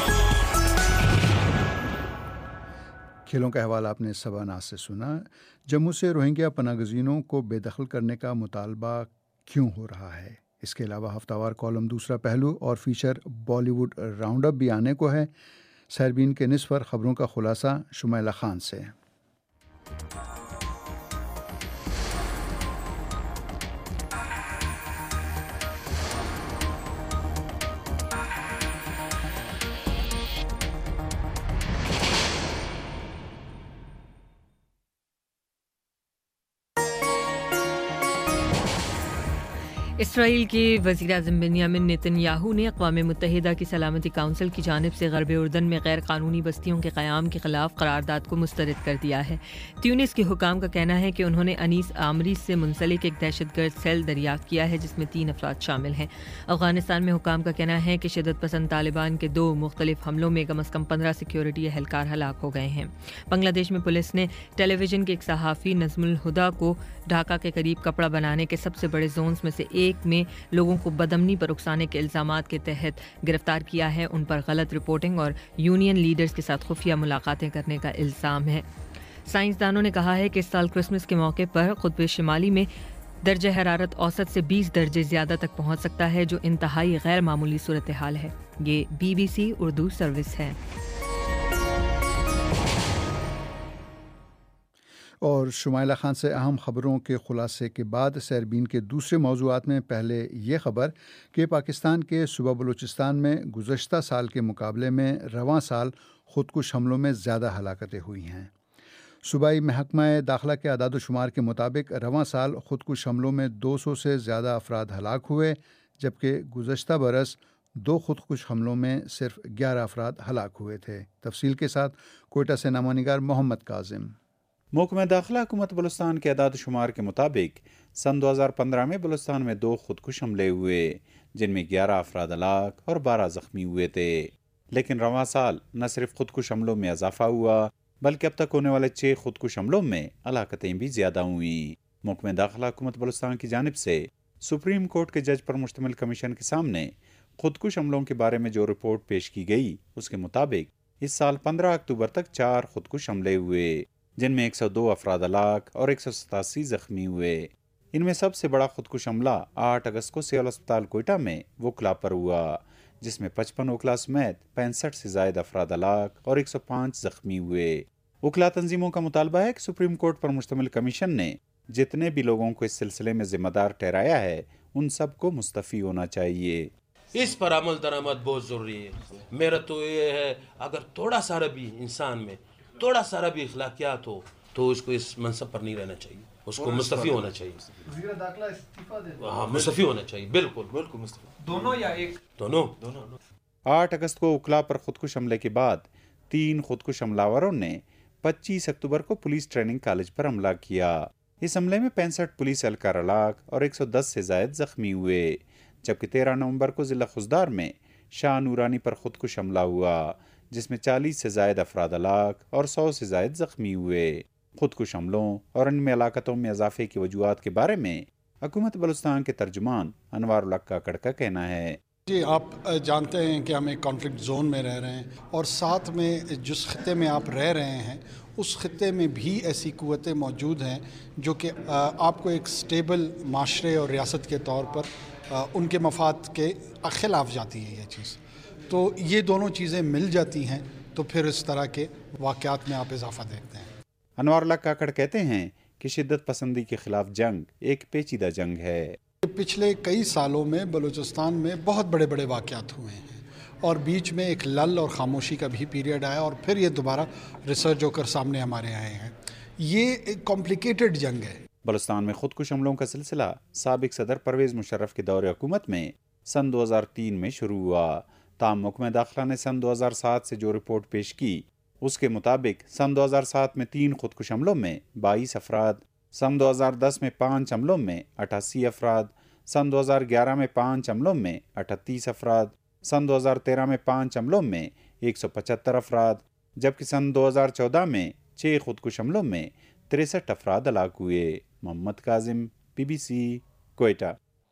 کھیلوں کا حوالہ آپ نے صبا ناز سے سنا. جموں سے روہنگیا پناہ گزینوں کو بے دخل کرنے کا مطالبہ کیوں ہو رہا ہے؟ اس کے علاوہ ہفتہ وار کالم دوسرا پہلو اور feature Bollywood round up بھی آنے کو ہے. سیربین کے نصف پر خبروں کا خلاصہ شمیلہ خان سے. اسرائیل کے وزیر اعظم بنیامین نیتن یاہو نے اقوام متحدہ کی سلامتی کونسل کی جانب سے غرب اردن میں غیر قانونی بستیوں کے قیام کے خلاف قرارداد کو مسترد کر دیا ہے. تیونس کے حکام کا کہنا ہے کہ انہوں نے انیس عامری سے منسلک ایک دہشت گرد سیل دریافت کیا ہے جس میں 3 افراد شامل ہیں. افغانستان میں حکام کا کہنا ہے کہ شدت پسند طالبان کے 2 مختلف حملوں میں کم از کم 15 سیکیورٹی اہلکار ہلاک ہو گئے ہیں. بنگلہ دیش میں پولیس نے ٹیلی ویژن کے ایک صحافی نظم الہدا کو ڈھاکہ کے قریب کپڑا بنانے کے سب سے بڑے زونز میں سے ایک میں لوگوں کو بدامنی پر اکسانے کے الزامات کے تحت گرفتار کیا ہے. ان پر غلط رپورٹنگ اور یونین لیڈرز کے ساتھ خفیہ ملاقاتیں کرنے کا الزام ہے. سائنسدانوں نے کہا ہے کہ اس سال کرسمس کے موقع پر قطب شمالی میں درجہ حرارت औसत से 20 दर्जे ज़्यादा तक पहुंच सकता है, जो इंतहाई गैर मामूली सूरत हाल है। ये BBC उर्दू सर्विस है। और शुमाइला खान से अहम खबरों के खुलासे के बाद सैरबीन के दूसरे मौज़ूआत में पहले ये खबर कि पाकिस्तान के सूबा बलूचिस्तान में गुज़श्ता साल के मुकाबले में रवां साल ख़ुदकुश हमलों में ज़्यादा हलाकतें हुई हैं। सूबाई महकमा दाखिला के आदाद-ओ-शुमार के मुताबिक रवां साल ख़ुदकुश हमलों में 200 से ज़्यादा अफराद हलाक हुए, जबकि गुज़श्ता बरस 2 ख़ुदकुश हमलों में सिर्फ 11 अफराद हलाक हुए थे। तफसील के साथ कोयटा से नामानिगार मोहम्मद काजिम। महकमा दाखिला हुकूमत बलूचिस्तान के आदाद-ओ-शुमार के मुताबिक सन 2015 में बलूचिस्तान में 2 ख़ुदकुश हमले हुए, जिनमें 11 अफराद हलाक और 12 ज़ख्मी हुए थे। लेकिन रवां साल न सिर्फ ख़ुदकुश हमलों में इजाफा हुआ, बल्कि अब तक होने वाले 6 ख़ुदकुश हमलों में हलाकतें भी ज़्यादा हुई। महकमा दाखिला हुकूमत बलूचिस्तान की जानिब से सुप्रीम कोर्ट के जज पर मुश्तमिल कमीशन के सामने ख़ुदकुश हमलों के बारे में जो रिपोर्ट पेश की गई, उसके मुताबिक इस साल 15 अक्टूबर तक 4 ख़ुदकुश हमले हुए, जिनमें 102 अफराद हलाक और 187 ज़ख्मी हुए। इनमें सबसे बड़ा ख़ुदकुश हमला 8 अगस्त को सिविल अस्पताल कोयटा में वकला पर हुआ, जिसमें 55 वकला समेत 65 से ज़ायद अफराद हलाक और 105 ज़ख्मी हुए। वकला तंजीमों का मुतालबा है कि सुप्रीम कोर्ट पर मुश्तमिल कमीशन ने जितने भी लोगों को इस सिलसिले में जिम्मेदार ठहराया है, उन सबको मुस्तफ़ी होना चाहिए। इस पर अमल दरामद बहुत ज़रूरी है। मेरा तो ये है, अगर थोड़ा सारा भी इंसान में थोड़ा सारा भी इखलाकियात हो तो उसको इस मनसब पर नहीं रहना चाहिए, उसको मुस्तफ़ी होना चाहिए। हाँ, मुस्तफ़ी होना चाहिए, बिल्कुल बिल्कुल मुस्तफ़ी। दोनों या एक? दोनों। 8 अगस्त को उकला पर खुदकुश हमले के बाद 3 खुदकुश हमलावरों ने 25 अक्टूबर को पुलिस ट्रेनिंग कॉलेज पर हमला किया। इस हमले में 65 पुलिस एहलकार हलाक और 110 से ज़ायद ज़ख्मी हुए, जबकि 13 नवंबर को ज़िला खुजदार में शाह नूरानी पर खुदकुश हमला हुआ, जिसमें 40 से ज़ायद अफराद हलाक और 100 से ज़ायद ज़ख्मी हुए। खुदकुश हमलों और इनमें हलाकतों में इजाफे की वजूहात के बारे में हुकूमत बलूचिस्तान के तर्जुमान अनवारुल हक काकड़ का कहना है। जी, आप जानते हैं कि हम एक कॉन्फ्लिक्ट जोन में रह रहे हैं और साथ में जिस खत्ते में आप रह रहे हैं उस खत्ते में भी ऐसी क़ुव्वतें मौजूद हैं जो कि आपको एक स्टेबल माशरे और रियासत के तौर पर उनके मफाद के ख़िलाफ़ जाती है ये चीज़। तो ये दोनों चीज़ें मिल जाती हैं तो फिर इस तरह के वाक़यात में आप इजाफा देखते हैं। अनवारुल हक काकड़ कहते हैं कि शिद्दत पसंदी के ख़िलाफ़ जंग एक पेचीदा जंग है। पिछले कई सालों में बलूचिस्तान में बहुत बड़े बड़े वाक़यात हुए हैं और बीच में एक लल और ख़ामोशी का भी पीरियड आया और फिर ये दोबारा रिसर्च होकर सामने हमारे आए हैं। ये एक कॉम्प्लिकेटेड जंग है। बलूचिस्तान में खुदकुश हमलों का सिलसिला साबिक सदर परवेज़ मुशर्रफ के दौरे हुकूमत में सन 2003 में शुरू हुआ। ताम महकमा दाखिला ने सन 2007 से जो रिपोर्ट पेश की, उसके मुताबिक सन 2007 में 3 खुदकुश हमलों में 22 अफराद, सन 2010 में 5 हमलों में 88 अफराद, सन 2011 में 5 हमलों में 38 अफराद, सन 2013 में 5 हमलों में 175 अफराद, जबकि सन 2014 में 6 खुदकुश हमलों में 63 अफराद हलाक हुए। मोहम्मद काजिम, BBC, कोयटा।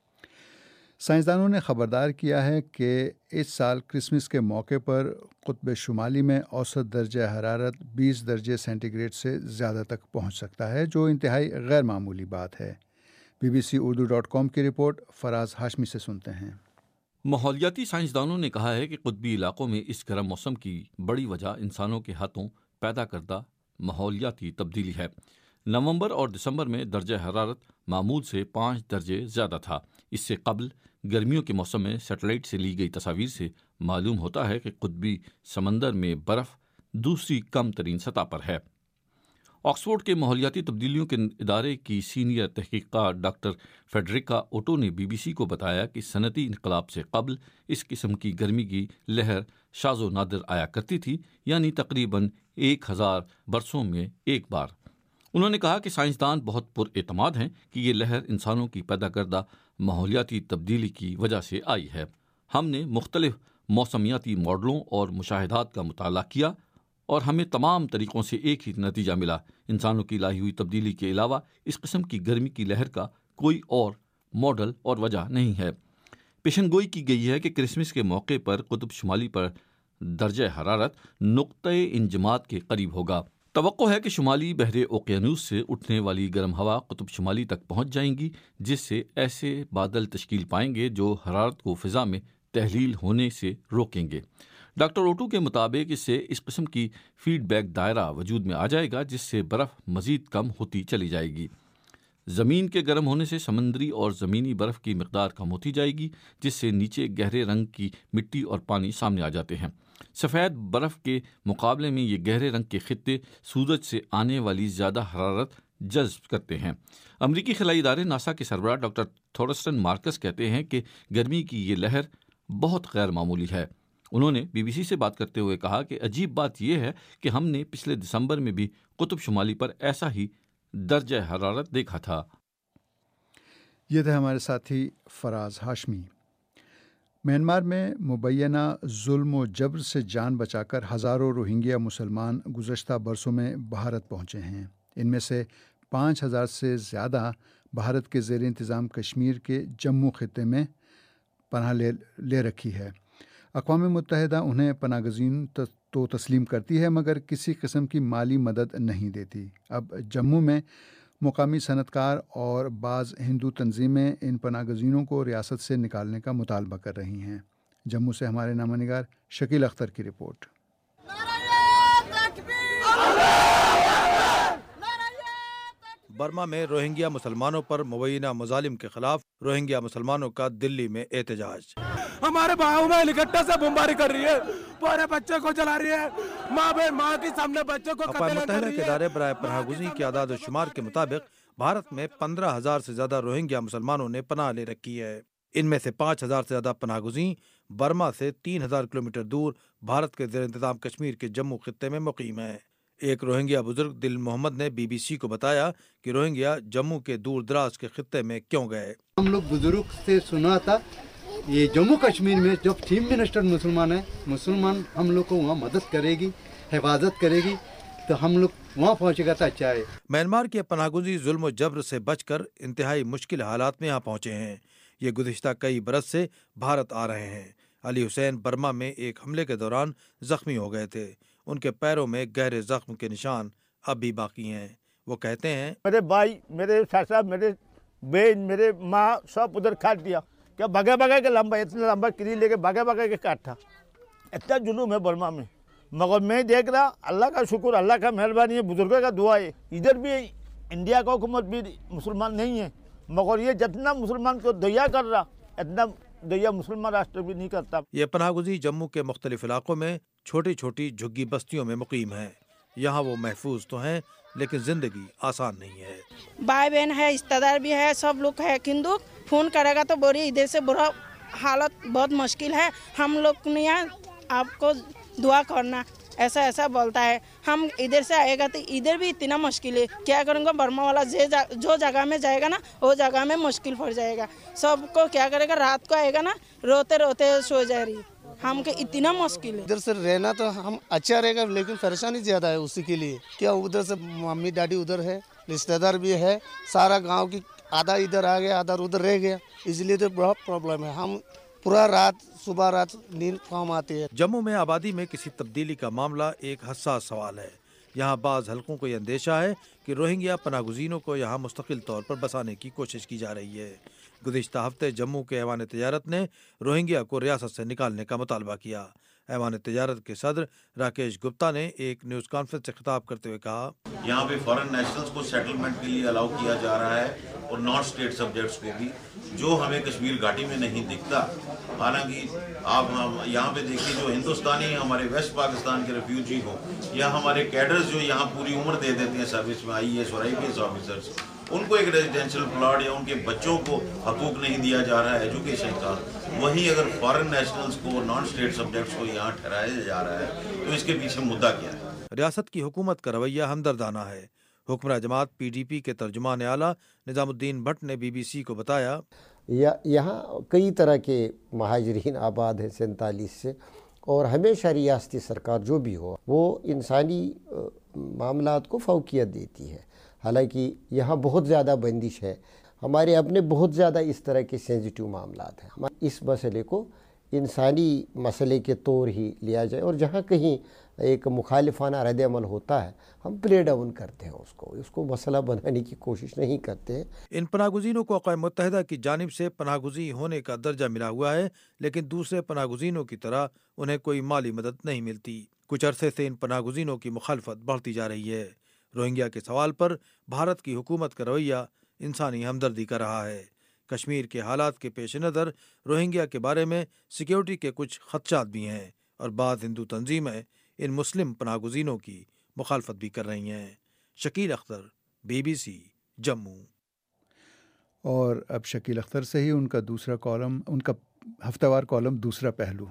साइंसदानों ने खबरदार किया है कि इस साल क्रिसमस के मौके पर कुतुब शुमाली में औसत दर्जा हरारत 20 दर्जे सेंटीग्रेड से ज़्यादा तक पहुंच सकता है, जो इंतहाई गैर मामूली बात है। BBC-Urdu.com की रिपोर्ट फराज हाशमी से सुनते हैं। माहौलियाती साइंसदानों ने कहा है कि कुतबी इलाकों में इस गर्म मौसम की बड़ी वजह इंसानों के हाथों पैदा करदा माहौलियाती तब्दीली है। नवंबर और दिसंबर में दर्जा हरारत मामूल से 5 दर्जे ज़्यादा था। इससे कबल गर्मियों के मौसम में सैटेलाइट से ली गई तस्वीर से मालूम होता है कि कुतबी समंदर में बर्फ़ दूसरी कम तरीन सतह पर है। ऑक्सफोर्ड के माहौलियाती तब्दीलियों के इदारे की सीनियर तहकीकात डॉक्टर फेडरिका ओटो ने BBC को बताया कि सनती इनकलाब से कबल इस किस्म की गर्मी की लहर शाज़ो नादिर आया करती थी, यानी तकरीबन 1000 बरसों में एक बार। उन्होंने कहा कि साइंसदान बहुत पुरएतमाद हैं कि ये लहर इंसानों की पैदा करदा माहौलियाती तब्दीली की वजह से आई है। हमने मुख्तलिफ मौसमियाती मॉडलों और मुशाहिदात का मुताला किया और हमें तमाम तरीक़ों से एक ही नतीजा मिला। इंसानों की लाई हुई तब्दीली के अलावा इस किस्म की गर्मी की लहर का कोई और मॉडल और वजह नहीं है। पेशनगोई की गई है कि क्रिसमस के मौके पर कुतुब शुमाली पर दर्जा हरारत नुक्ते इंजमात के करीब होगा। توقع ہے کہ شمالی بحر اوقیانوس سے اٹھنے والی گرم ہوا قطب شمالی تک پہنچ جائیں گی، جس سے ایسے بادل تشکیل پائیں گے جو حرارت کو فضا میں تحلیل ہونے سے روکیں گے۔ ڈاکٹر اوٹو کے مطابق اس سے اس قسم کی فیڈ بیک دائرہ وجود میں آ جائے گا جس سے برف مزید کم ہوتی چلی جائے گی۔ زمین کے گرم ہونے سے سمندری اور زمینی برف کی مقدار کم ہوتی جائے گی، جس سے نیچے گہرے رنگ کی مٹی اور پانی سامنے آ جاتے ہیں۔ سفید برف کے مقابلے میں یہ گہرے رنگ کے خطے سورج سے آنے والی زیادہ حرارت جذب کرتے ہیں۔ امریکی خلائی ادارے ناسا کے سربراہ ڈاکٹر تھورسٹن مارکس کہتے ہیں کہ گرمی کی یہ لہر بہت غیر معمولی ہے۔ انہوں نے بی بی سی سے بات کرتے ہوئے کہا کہ عجیب بات یہ ہے کہ ہم نے پچھلے دسمبر میں بھی قطب شمالی پر ایسا ہی درجہ حرارت دیکھا تھا۔ یہ تھے ہمارے ساتھی فراز ہاشمی۔ میانمار میں مبینہ ظلم و جبر سے جان بچا کر ہزاروں روہنگیا مسلمان گزشتہ برسوں میں بھارت پہنچے ہیں۔ ان میں سے 5000 سے زیادہ بھارت کے زیر انتظام کشمیر کے جموں خطے میں پناہ لے رکھی ہے۔ اقوام متحدہ انہیں پناہ گزین تو تسلیم کرتی ہے مگر کسی قسم کی مالی مدد نہیں دیتی۔ اب جموں میں مقامی صنعت کار اور بعض ہندو تنظیمیں ان پناہ گزینوں کو ریاست سے نکالنے کا مطالبہ کر رہی ہیں۔ جموں سے ہمارے نامہ نگار شکیل اختر کی رپورٹ۔ برما میں روہنگیا مسلمانوں پر مبینہ مظالم کے خلاف روہنگیا مسلمانوں کا دلی میں احتجاج۔ ہمارے بھائیوں میں ہیلی کاپٹر سے بمباری کر رہی ہے، پورے بچے کو جلا رہی ہے، ماں کے سامنے بچے کو قتل کر رہی ہے۔ اقوام متحدہ کے ادارے برائے پناہ گزین کی اعداد و شمار کے مطابق بھارت میں 15,000 سے زیادہ روہنگیا مسلمانوں نے پناہ لے رکھی ہے۔ ان میں سے 5,000 سے زیادہ پناہ گزین برما سے 3,000 کلومیٹر دور بھارت کے زیر انتظام کشمیر کے جموں خطے میں مقیم ہیں۔ ایک روہنگیا بزرگ دل محمد نے بی بی سی کو بتایا کہ روہنگیا جموں کے دور دراز کے خطے میں کیوں گئے۔ ہم لوگ بزرگ سے سنا تھا یہ جموں کشمیر میں جب چیف منسٹر مسلمان ہم لوگ کو وہاں مدد کرے گی، حفاظت کرے گی تو ہم لوگ وہاں پہنچے گا تو اچھا ہے۔ میانمار کے پناہ گزین ظلم و جبر سے بچ کر انتہائی مشکل حالات میں یہاں پہنچے ہیں۔ یہ گزشتہ کئی برس سے بھارت آ رہے ہیں۔ علی حسین برما میں ایک حملے کے دوران زخمی ہو گئے تھے۔ ان کے پیروں میں گہرے زخم کے نشان اب بھی باقی ہیں۔ وہ کہتے ہیں میرے بھائی، میرے چاچا، میرے بہن، میرے ماں سب ادھر کاٹ دیا، کیا بگے اتنا لمبا کری لے کے بگے کے کاٹا۔ اتنا جنوب ہے برما میں، مگر میں دیکھ رہا، اللہ کا شکر، اللہ کا مہربانی ہے، بزرگوں کا دعا ہے۔ ادھر بھی انڈیا کا حکومت بھی مسلمان نہیں ہے، مگر یہ جتنا مسلمان کو دیا کر رہا اتنا دیا مسلمان راشٹر بھی نہیں کرتا۔ یہ پناہ گزین جموں کے مختلف علاقوں میں چھوٹی چھوٹی جھگی بستیوں میں مقیم ہیں۔ یہاں وہ محفوظ تو ہیں لیکن زندگی آسان نہیں ہے۔ بھائی بہن ہے، رشتہ دار بھی ہے، سب لوگ ہے، کندو فون کرے گا تو بولی ادھر سے برا حالت بہت مشکل ہے، ہم لوگ نے آپ کو دعا کرنا، ایسا ایسا بولتا ہے۔ ہم ادھر سے آئے گا تو ادھر بھی اتنا مشکل ہے، کیا کروں گا، برما والا جو جگہ میں جائے گا نا وہ جگہ میں مشکل پڑ جائے گا، سب کو کیا کرے گا، رات کو آئے گا نا روتے روتے سو جائے رہی، ہم کے اتنا مشکل ہے۔ ادھر سے رہنا تو ہم اچھا رہے گا لیکن پریشانی زیادہ ہے اسی کے لیے، کیا ادھر سے ممی ڈیڈی ادھر ہے، رشتہ دار بھی ہے، سارا گاؤں کی آدھا ادھر آ گیا آدھا ادھر رہ گیا، اس لیے تو بہت پرابلم ہے۔ ہم پورا رات صبح رات نیند کام آتی ہے۔ جموں میں آبادی میں کسی تبدیلی کا معاملہ ایک حساس سوال ہے۔ یہاں بعض حلقوں کو یہ اندیشہ ہے کہ روہنگیا پناہ گزینوں کو یہاں مستقل طور پر بسانے کی کوشش کی جا رہی ہے۔ گزشتہ ہفتے جموں کے ایوان تجارت نے روہنگیا کو ریاست سے نکالنے کا مطالبہ کیا۔ ایوان تجارت کے صدر راکیش گپتا نے ایک نیوز کانفرنس سے خطاب کرتے ہوئے کہا، یہاں پہ فارن نیشنلز کو سیٹلمنٹ کے لیے الاؤ کیا جا رہا ہے اور نان اسٹیٹ سبجیکٹس کو بھی، جو ہمیں کشمیر گھاٹی میں نہیں دکھتا۔ حالانکہ آپ یہاں پہ دیکھیے جو ہندوستانی ہمارے ویسٹ پاکستان کے ریفیوجی ہو یا ہمارے کیڈرز جو یہاں پوری عمر دے دیتے ہیں سروس میں، آئی ایس اور آئی پی ایس آفیسرز، ان کو ایک ریزیڈینشیل پلاٹ یا ان کے بچوں کو حقوق نہیں دیا جا رہا ہے ایجوکیشن کا، وہیں اگر فارن نیشنلز کو نان اسٹیٹ سبجیکٹس کو یہاں ٹھہرایا جا رہا ہے تو اس کے پیچھے مدعا کیا ہے؟ ریاست کی حکومت کا رویہ ہمدردانہ ہے۔ حکمراں جماعت پی ڈی پی کے ترجمان اعلیٰ نظام الدین بھٹ نے بی بی سی کو بتایا، یہاں کئی طرح کے مہاجرین آباد ہیں 47 سے، اور ہمیشہ ریاستی سرکار جو بھی ہو وہ انسانی معاملات کو فوقیت دیتی ہے۔ حالانکہ یہاں بہت زیادہ بندش ہے، ہمارے اپنے بہت زیادہ اس طرح کے سینسیٹیو معاملات ہیں، ہم اس مسئلے کو इंसानी मसले के तौर ही लिया जाए, और जहाँ कहीं एक मुखालिफाना रद्द अमल होता है हम प्ले डाउन करते हैं, उसको मसला बनाने की कोशिश नहीं करते हैं। इन पनाहगुज़ीनों को अक़वाम मुत्तहिदा की जानिब से पनाहगुज़ी होने का दर्जा मिला हुआ है, लेकिन दूसरे पनाहगुज़ीनों की तरह उन्हें कोई माली मदद नहीं मिलती। कुछ अरसे से इन पनाहगुज़ीनों की मुखालफत बढ़ती जा रही है। रोहिंग्या के सवाल पर भारत की हुकूमत का रवैया इंसानी हमदर्दी का रहा है। कश्मीर के हालात के पेश नज़र रोहिंग्या के बारे में सिक्योरिटी के कुछ खदशात भी हैं, और बाद हिंदू तंजीमें इन मुस्लिम पनाहगुज़ीनों की मुखालफत भी कर रही हैं। शकील अख्तर, BBC, जम्मू। और अब शकील अख्तर से ही उनका हफ्तावार कॉलम दूसरा पहलू।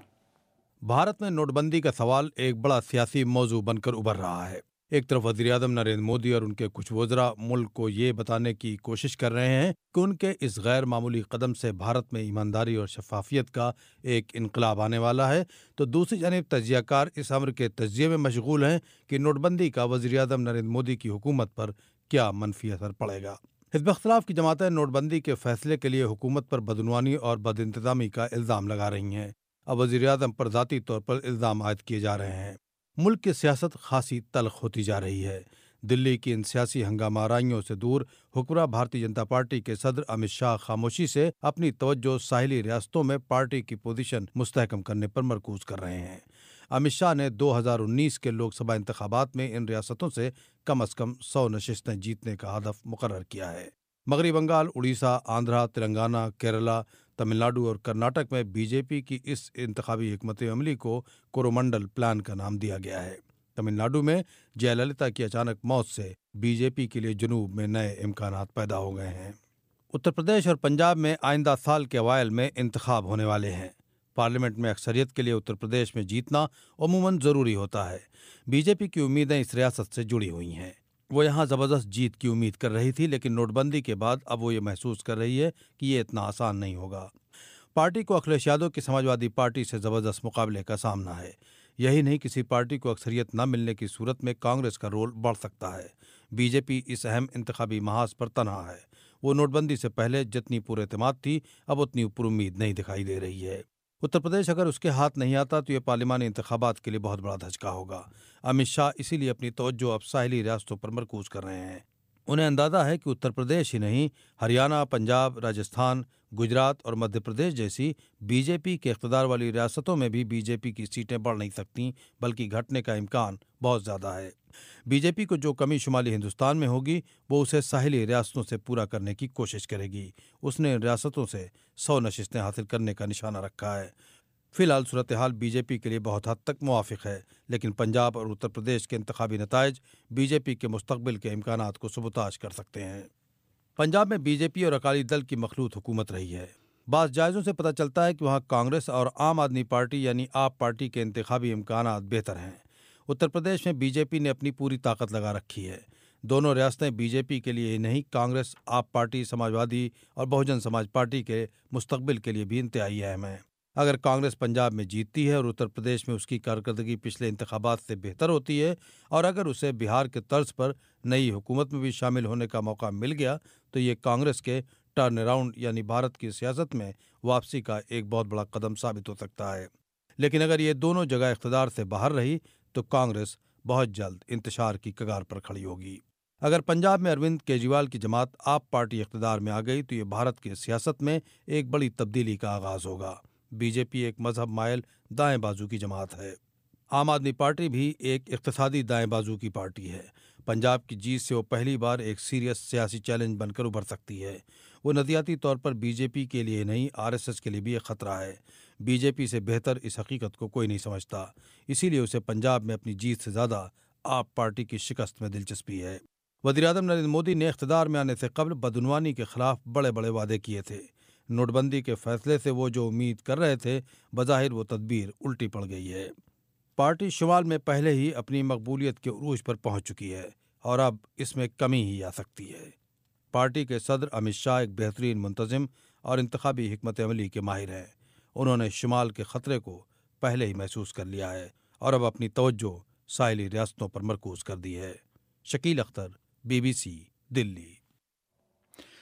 भारत में नोटबंदी का सवाल एक बड़ा सियासी मौजू बनकर उभर रहा है। एक तरफ वज़ीर-ए-आज़म नरेंद्र मोदी और उनके कुछ वज़रा मुल्क को ये बताने की कोशिश कर रहे हैं कि उनके इस गैर मामूली कदम से भारत में ईमानदारी और शफाफियत का एक इनकलाब आने वाला है, तो दूसरी जानिब तजियाकार इस अमर के तजिये में मशगूल हैं कि नोटबंदी का वज़ीर-ए-आज़म नरेंद्र मोदी की हुकूमत पर क्या मनफी असर पड़ेगा। हिज़्ब इख्तिलाफ की जमातें नोटबंदी के फैसले के लिए हुकूमत पर बदनवानी और बदइंतज़ामी का इल्ज़ाम लगा रही हैं। अब वज़ीर-ए-आज़म पर ज़ाती तौर पर इल्ज़ाम आयद किए जा रहे हैं। मुल्क की सियासत खासी तल्ख होती जा रही है। दिल्ली की इन सियासी हंगामाराइयों से दूर हुक्मरान भारतीय जनता पार्टी के सदर अमित शाह खामोशी से अपनी तवज्जो साहिली रियासतों में पार्टी की पोजीशन मुस्तहकम करने पर मरकूज कर रहे हैं। अमित शाह ने 2019 के लोकसभा इंतखाबात में इन रियासतों से कम 100 नशिस्तें जीतने का हदफ मुकर्रर किया है। मगरबी बंगाल, उड़ीसा, आंध्रा, तेलंगाना, केरला, तमिलनाडु और कर्नाटक में बीजेपी की इस इंतखाबी हिकमत अमली को कोरोमंडल प्लान का नाम दिया गया है। तमिलनाडु में जयललिता की अचानक मौत से बीजेपी के लिए जनूब में नए इम्कानात पैदा हो गए हैं। उत्तर प्रदेश और पंजाब में आइंदा साल के अवाइल में इंतखाब होने वाले हैं। पार्लियामेंट में अक्सरियत के लिए उत्तर प्रदेश में जीतना अमूमन ज़रूरी होता है। बीजेपी की उम्मीदें इस रियासत से जुड़ी हुई हैं। वो यहाँ ज़बरदस्त जीत की उम्मीद कर रही थी, लेकिन नोटबंदी के बाद अब वो ये महसूस कर रही है कि ये इतना आसान नहीं होगा। पार्टी को अखिलेश यादव की समाजवादी पार्टी से ज़बरदस्त मुकाबले का सामना है। यही नहीं, किसी पार्टी को अक्सरियत न मिलने की सूरत में कांग्रेस का रोल बढ़ सकता है। बीजेपी इस अहम इंतखाबी महाज पर तनहा है। वो नोटबंदी से पहले जितनी पुरएतमाद थी, अब उतनी पुरुम्मीद नहीं दिखाई दे रही है। उत्तर प्रदेश अगर उसके हाथ नहीं आता तो ये पार्लिमानी इंतखाबात के लिए बहुत बड़ा धचका होगा। अमित शाह इसीलिए अपनी तवज्जो अब साहिली रियासतों पर मरकूज कर रहे हैं। उन्हें अंदाज़ा है कि उत्तर प्रदेश ही नहीं, हरियाणा, पंजाब, राजस्थान, गुजरात और मध्य प्रदेश जैसी बीजेपी के इख्तिदार वाली रियासतों में भी बीजेपी की सीटें बढ़ नहीं सकती, बल्कि घटने का इम्कान बहुत ज़्यादा है। बीजेपी को जो कमी शुमाली हिंदुस्तान में होगी, वो उसे साहिली रियासतों से पूरा करने की कोशिश करेगी। उसने रियासतों से 100 नशिस्तें हासिल करने का निशाना रखा है। फिलहाल सूरत हाल बीजेपी के लिए बहुत हद तक मुवाफिक है, लेकिन पंजाब और उत्तर प्रदेश के इंतखाबी नताइज बीजेपी के मुस्तकबिल के इम्कानात को सबूताज कर सकते हैं। पंजाब में बीजेपी और अकाली दल की मखलूत हुकूमत रही है। बाज़ जायज़ों से पता चलता है कि वहाँ कांग्रेस और आम आदमी पार्टी यानी आप पार्टी के इंतखाबी इम्कानात बेहतर हैं। उत्तर प्रदेश में बीजेपी ने अपनी पूरी ताकत लगा रखी है। दोनों रियासतें बीजेपी के लिए ही नहीं, कांग्रेस, आप पार्टी, समाजवादी और बहुजन समाज पार्टी के मुस्तकबिल के लिए भी इंतहाई अहम है। अगर कांग्रेस पंजाब में जीतती है और उत्तर प्रदेश में उसकी कारकर्दगी पिछले इंतखाबात से बेहतर होती है, और अगर उसे बिहार के तर्ज पर नई हुकूमत में भी शामिल होने का मौका मिल गया, तो ये कांग्रेस के टर्न अराउंड यानी भारत की सियासत में वापसी का एक बहुत बड़ा कदम साबित हो सकता है। लेकिन अगर ये दोनों जगह इख्तिदार से बाहर रही तो कांग्रेस बहुत जल्द इंतशार की कगार पर खड़ी होगी। अगर पंजाब में अरविंद केजरीवाल की जमात आप पार्टी इख्तिदार में आ गई तो ये भारत की सियासत में एक बड़ी तब्दीली का आगाज होगा। बीजेपी एक मजहब मायल दाएं बाजू की जमात है। आम आदमी पार्टी भी एक इक्तिसादी दाएं बाजू की पार्टी है। पंजाब की जीत से वो पहली बार एक सीरियस सियासी चैलेंज बनकर उभर सकती है। वो नज़रियाती तौर पर बीजेपी के लिए नहीं, आरएसएस के लिए भी एक ख़तरा है। बीजेपी से बेहतर इस हकीकत को कोई नहीं समझता, इसीलिए उसे पंजाब में अपनी जीत से ज़्यादा आप पार्टी की शिकस्त में दिलचस्पी है। वज़ीर-ए-आज़म नरेंद्र मोदी ने इख्तिदार में आने से कबल बदउनवानी के खिलाफ बड़े बड़े वादे किए थे। नोटबंदी के फैसले से वो जो उम्मीद कर रहे थे, बज़ाहिर वो तदबीर उल्टी पड़ गई है। पार्टी शुमाल में पहले ही अपनी मकबूलियत के उरूज पर पहुंच चुकी है और अब इसमें कमी ही आ सकती है। पार्टी के सदर अमित शाह एक बेहतरीन मुंतज़िम और इंतखाबी हिकमत अमली के माहिर हैं। उन्होंने शुमाल के ख़तरे को पहले ही महसूस कर लिया है और अब अपनी तवज्जो साहिली रियासतों पर मरकूज कर दी है। शकील अख्तर, BBC, दिल्ली।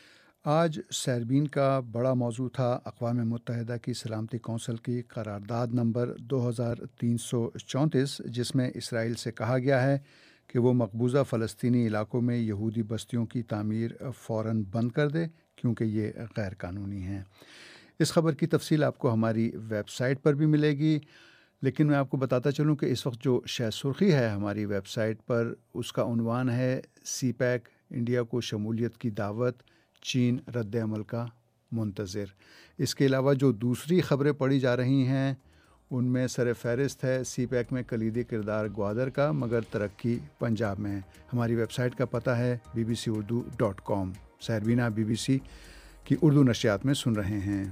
آج سیربین کا بڑا موضوع تھا اقوام متحدہ کی سلامتی کونسل کی قرارداد نمبر 2334 جس میں اسرائیل سے کہا گیا ہے کہ وہ مقبوضہ فلسطینی علاقوں میں یہودی بستیوں کی تعمیر فوراً بند کر دے کیونکہ یہ غیر قانونی ہیں۔ اس خبر کی تفصیل آپ کو ہماری ویب سائٹ پر بھی ملے گی، لیکن میں آپ کو بتاتا چلوں کہ اس وقت جو شہ سرخی ہے ہماری ویب سائٹ پر اس کا عنوان ہے سی پیک انڈیا کو شمولیت کی دعوت، چین رد عمل کا منتظر۔ اس کے علاوہ جو دوسری خبریں پڑھی جا رہی ہیں ان میں سر فہرست ہے سی پیک میں کلیدی کردار گوادر کا مگر ترقی پنجاب میں ہے۔ ہماری ویب سائٹ کا پتہ ہے bbcurdu.com۔ سہربینہ BBC کی اردو نشریات میں سن رہے ہیں۔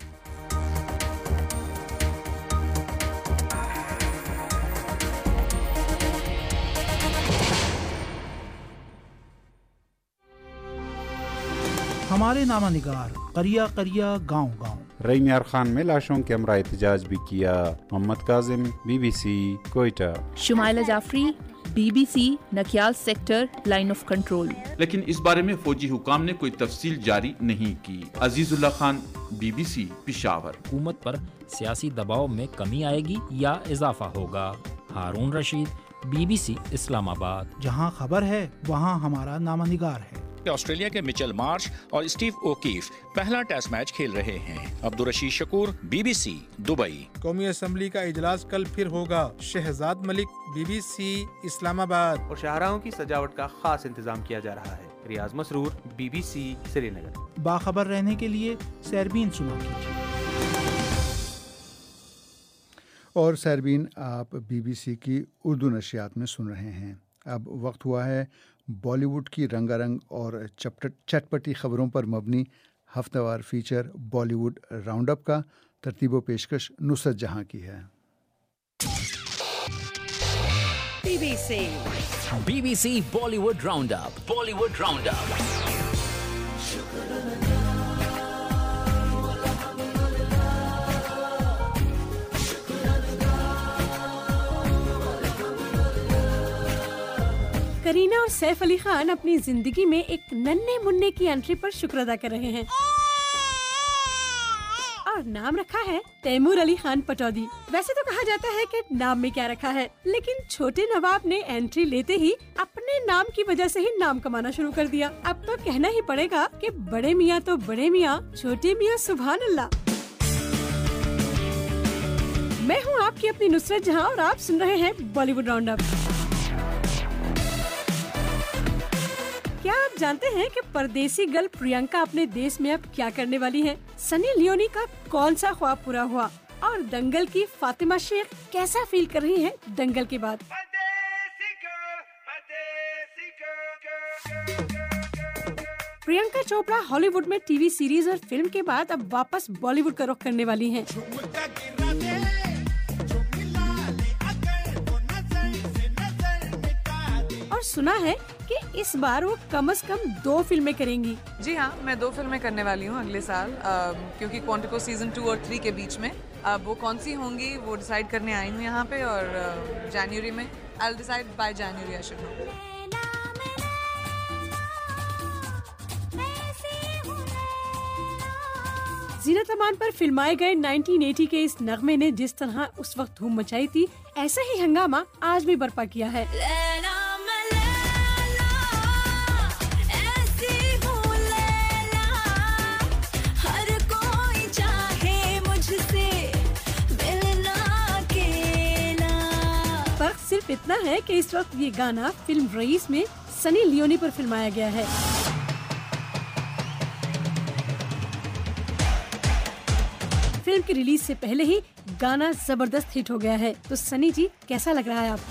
ہمارے نامہ نگار قریہ قریہ گاؤں گاؤں۔ رئی میار خان میں لاشوں کے ہمراہ احتجاج بھی کیا۔ Muhammad Kazim BBC Quetta. Shumaila Jafri BBC Nakyal sector line of control. لیکن اس بارے میں فوجی حکام نے کوئی تفصیل جاری نہیں کی۔ عزیز اللہ خان BBC پشاور۔ حکومت پر سیاسی دباؤ میں کمی آئے گی یا اضافہ ہوگا؟ ہارون رشید BBC اسلام آباد۔ جہاں خبر ہے وہاں ہمارا نامہ نگار ہے۔ آسٹریلیا کے مچل مارش اور اسٹیو اوکیف پہلا ٹیسٹ میچ کھیل رہے ہیں۔ Abdul Rashid Shakoor BBC Dubai. قومی اسمبلی کا اجلاس کل پھر ہوگا۔ شہزاد ملک BBC اسلام آباد۔ اور شاہراہوں کی سجاوٹ کا خاص انتظام کیا جا رہا ہے۔ ریاض مسرور BBC سری نگر۔ باخبر رہنے کے لیے سیربین سنا کیجیے۔ اور سیربین آپ BBC کی اردو نشریات میں سن رہے ہیں۔ اب وقت ہوا ہے بالی ووڈ کی رنگا رنگ اور چٹپٹی خبروں پر مبنی ہفتہ وار feature Bollywood round up کا۔ ترتیب و پیشکش نصرت جہاں کی ہے۔ BBC Bollywood round up. Bollywood round up. Kareena اور سیف علی خان اپنی زندگی میں ایک ننھے مننے کی انٹری پر شکر ادا کر رہے ہیں اور نام رکھا ہے تیمور علی خان پٹودی۔ ویسے تو کہا جاتا ہے کہ نام میں کیا رکھا ہے، لیکن چھوٹے نواب نے انٹری لیتے ہی اپنے نام کی وجہ سے ہی نام کمانا شروع کر دیا۔ اب تو کہنا ہی پڑے گا کہ بڑے میاں تو بڑے میاں، چھوٹے میاں سبحان اللہ۔ میں ہوں آپ کی اپنی نصرت جہاں اور آپ سن رہے ہیں بالی ووڈ راؤنڈ اپ۔ کیا آپ جانتے ہیں کہ پردیسی گرل پرینکا اپنے دیس میں اب کیا کرنے والی ہیں؟ سنی لیونی کا کون سا خواب پورا ہوا اور دنگل کی فاطمہ شیخ کیسا فیل کر رہی ہیں دنگل کے بعد؟ پرینکا چوپڑا ہالی ووڈ میں ٹی وی سیریز اور فلم کے بعد اب واپس بالی ووڈ کا رخ کرنے والی ہیں۔ اور سنا ہے کہ اس بار وہ کم از کم 2 فلمیں کریں گی۔ جی ہاں، میں 2 فلمیں کرنے والی ہوں اگلے سال، کیونکہ کوانٹیکو سیزن 2 اور 3 کے بیچ میں اب وہ کون سی ہوں گی وہ ڈیسائیڈ کرنے آئی ہوں یہاں پہ، اور جنوری میں I'll decide by January I should know۔ زینت امان پر فلمائے گئے 1980 کے اس نغمے نے جس طرح اس وقت دھوم مچائی تھی، ایسا ہی ہنگامہ آج بھی برپا کیا ہے۔ فرق صرف اتنا ہے کہ اس وقت یہ گانا فلم رئیس میں سنی لیونی پر فلمایا گیا ہے۔ فلم کی ریلیز سے پہلے ہی گانا زبردست ہٹ ہو گیا ہے، تو سنی جی کیسا لگ رہا ہے آپ کو؟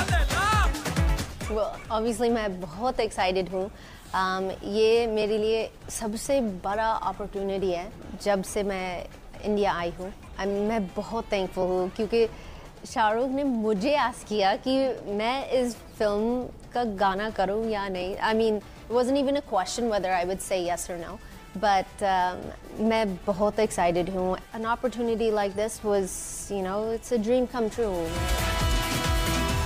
obviously میں بہت ایکسائٹیڈ ہوں۔ یہ میرے لیے سب سے بڑا اپرچونٹی ہے جب سے میں انڈیا آئی ہوں۔ میں بہت تھینکفل ہوں کیونکہ شاہ رخ نے مجھے آسک کیا کہ میں اس فلم کا گانا کروں یا نہیں۔ I mean it wasn't even a question whether I would say yes or no, but میں بہت ایکسائٹیڈ ہوں۔ An opportunity like this was, you know, it's a dream come true۔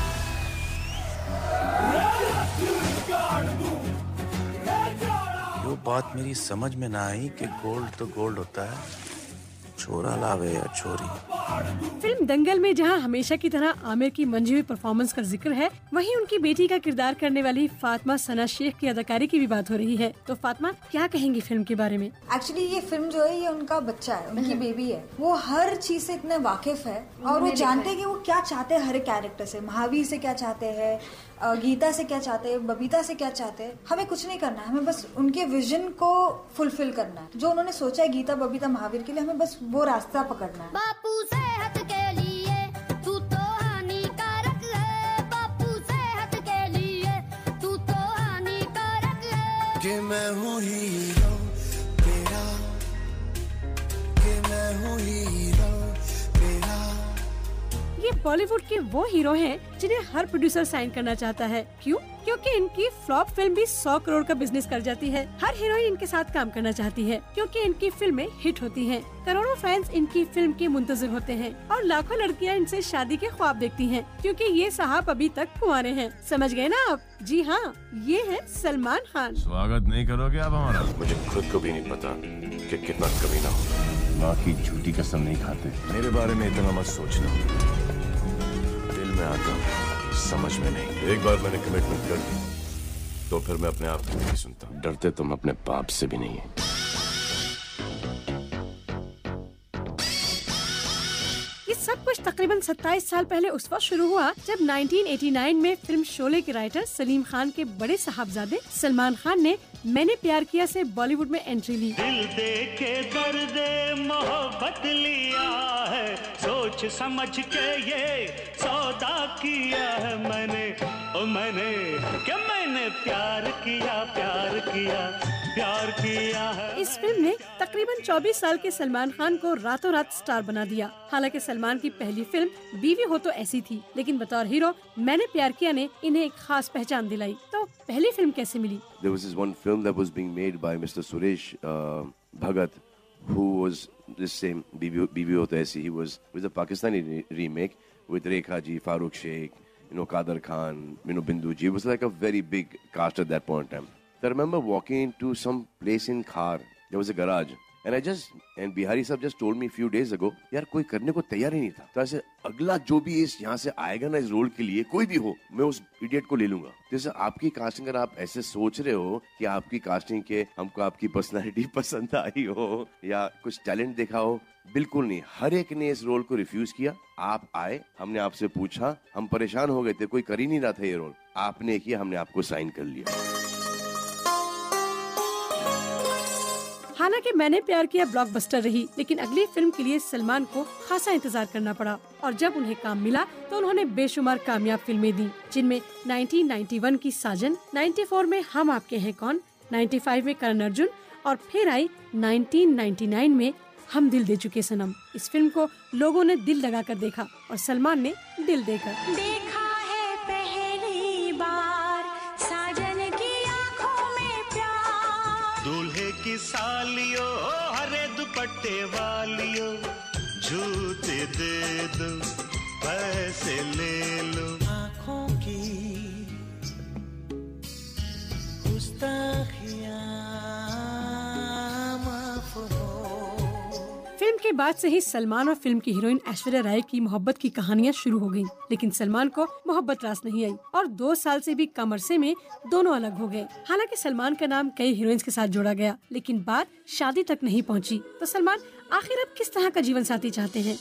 جو बात मेरी समझ में ना आई कि गोल्ड तो गोल्ड होता है, छोरा लावे या छोरी। फिल्म दंगल में जहां हमेशा की तरह आमिर की मंझी हुई परफॉर्मेंस का जिक्र है, वहीं उनकी बेटी का किरदार करने वाली फातिमा सना शेख की अदाकारी की भी बात हो रही है। तो फातिमा क्या कहेंगी फिल्म के बारे में? एक्चुअली ये फिल्म जो है ये उनका बच्चा है, उनकी बेबी है। वो हर चीज से इतने वाकिफ है और वो जानते हैं कि वो क्या चाहते हैं हर एक कैरेक्टर से। महावीर से क्या चाहते हैं, गीता से क्या चाहते हैं, बबीता से क्या चाहते हैं। हमें कुछ नहीं करना है, हमें बस उनके विजन को फुलफिल करना है। जो उन्होंने सोचा है गीता, बबीता, महावीर के लिए, हमें बस वो रास्ता पकड़ना है। बापू सेहत के लिए तू तो हानिकारक है, बापू सेहत के लिए तू तो हानिकारक है। कि मैं हूँ हीरो तेरा, कि मैं हूँ हीरो तेरा। ये बॉलीवुड के वो हीरो हैं जिन्हें हर प्रोड्यूसर साइन करना चाहता है। क्यों? क्योंकि इनकी फ्लॉप फिल्म भी 100 करोड़ का बिजनेस कर जाती है। हर हीरोइन इनके साथ काम करना चाहती है क्योंकि इनकी फिल्में हिट होती हैं। करोड़ों फैंस इनकी फिल्म के मुंतजिर होते हैं और लाखों लड़कियां इनसे शादी के ख्वाब देखती हैं क्योंकि ये साहब अभी तक कुंवारे हैं। समझ गए ना आप? जी हाँ, ये है सलमान खान। स्वागत नहीं करोगे आप हमारा? मुझे खुद को भी नहीं पता कि कितना कमीना हो। माँ की झूठी कसम नहीं खाते। मेरे बारे में इतना मत सोचना, दिल में आता समझ में नहीं। एक बार मैंने कमिटमेंट कर दी तो फिर मैं अपने आप को नहीं सुनता। डरते तुम अपने बाप से भी नहीं है। ये सब कुछ तकरीबन 27 साल पहले उस वक्त शुरू हुआ जब 1989 में फिल्म शोले के राइटर सलीम खान के बड़े साहबजादे सलमान खान ने मैंने प्यार किया से बॉलीवुड में एंट्री ली। दिल दे के दर्द मोहब्बत लिया है, सोच समझ के ये सौदा किया है मैंने, ओ मैंने प्यार किया, प्यार किया, प्यार किया है। इस फिल्म ने तकरीबन 24 साल के सलमान खान को रातों रात स्टार बना दिया। हालांकि सलमान की पहली फिल्म बीवी हो तो ऐसी थी, लेकिन बतौर हीरो मैंने प्यार किया ने इन्हें एक खास पहचान दिलाई। तो पहली फिल्म कैसे मिली? There was this one film that was being made by Mr. Suresh Bhagat, who was this same बीवी हो तो ऐसी. He was a Pakistani remake with Rekha ji, Farooq Sheikh, Kader Khan, Bindu ji. It was like a very big cast at that point in time. So I remember walking into some place in Khar. There was a garage. And Bihari sahab just told me a few days ago, यार कोई करने को तैयार ही नहीं था। तो ऐसे अगला जो भी इस यहाँ से आएगा ना इस रोल के लिए, कोई भी हो, मैं उस इडियट को ले लूंगा। जैसे आपकी कास्टिंग, अगर आप ऐसे सोच रहे हो कि आपकी कास्टिंग के हमको आपकी पर्सनालिटी पसंद आई हो या कुछ टैलेंट देखा हो, बिल्कुल नहीं। हर एक ने इस रोल को रिफ्यूज किया। आप आए, हमने आपसे पूछा, हम परेशान हो गए थे, कोई कर ही नहीं रहा था ये रोल, आपने किया, हमने आपको साइन कर लिया। हालांकि मैंने प्यार किया ब्लॉकबस्टर रही, लेकिन अगली फिल्म के लिए सलमान को खासा इंतजार करना पड़ा और जब उन्हें काम मिला तो उन्होंने बेशुमार कामयाब फिल्में दी, जिनमें 1991 की साजन, 94 में हम आपके हैं कौन, 95 में करण अर्जुन और फिर आई 1999 में हम दिल दे चुके सनम। इस फिल्म को लोगों ने दिल लगाकर देखा और सलमान ने दिल देकर देखा है पहली बार साजन की आंखों में प्यार, दूल्हे की सालियों हरे दुपट्टे वालियों, जूते दे दो पैसे ले लो, आँखों की गुस्ताखियाँ माफ हो। फिल्म के बाद से ही सलमान और फिल्म की हीरोइन ऐश्वर्या राय की मोहब्बत की कहानियां शुरू हो गईं, लेकिन सलमान को मोहब्बत रास नहीं आई और 2 साल से भी कम अरसे में दोनों अलग हो गए। हालांकि सलमान का नाम कई हीरोइंस के साथ जोड़ा गया, लेकिन बात शादी तक नहीं पहुंची। तो सलमान आखिर अब किस तरह का जीवन साथी चाहते हैं?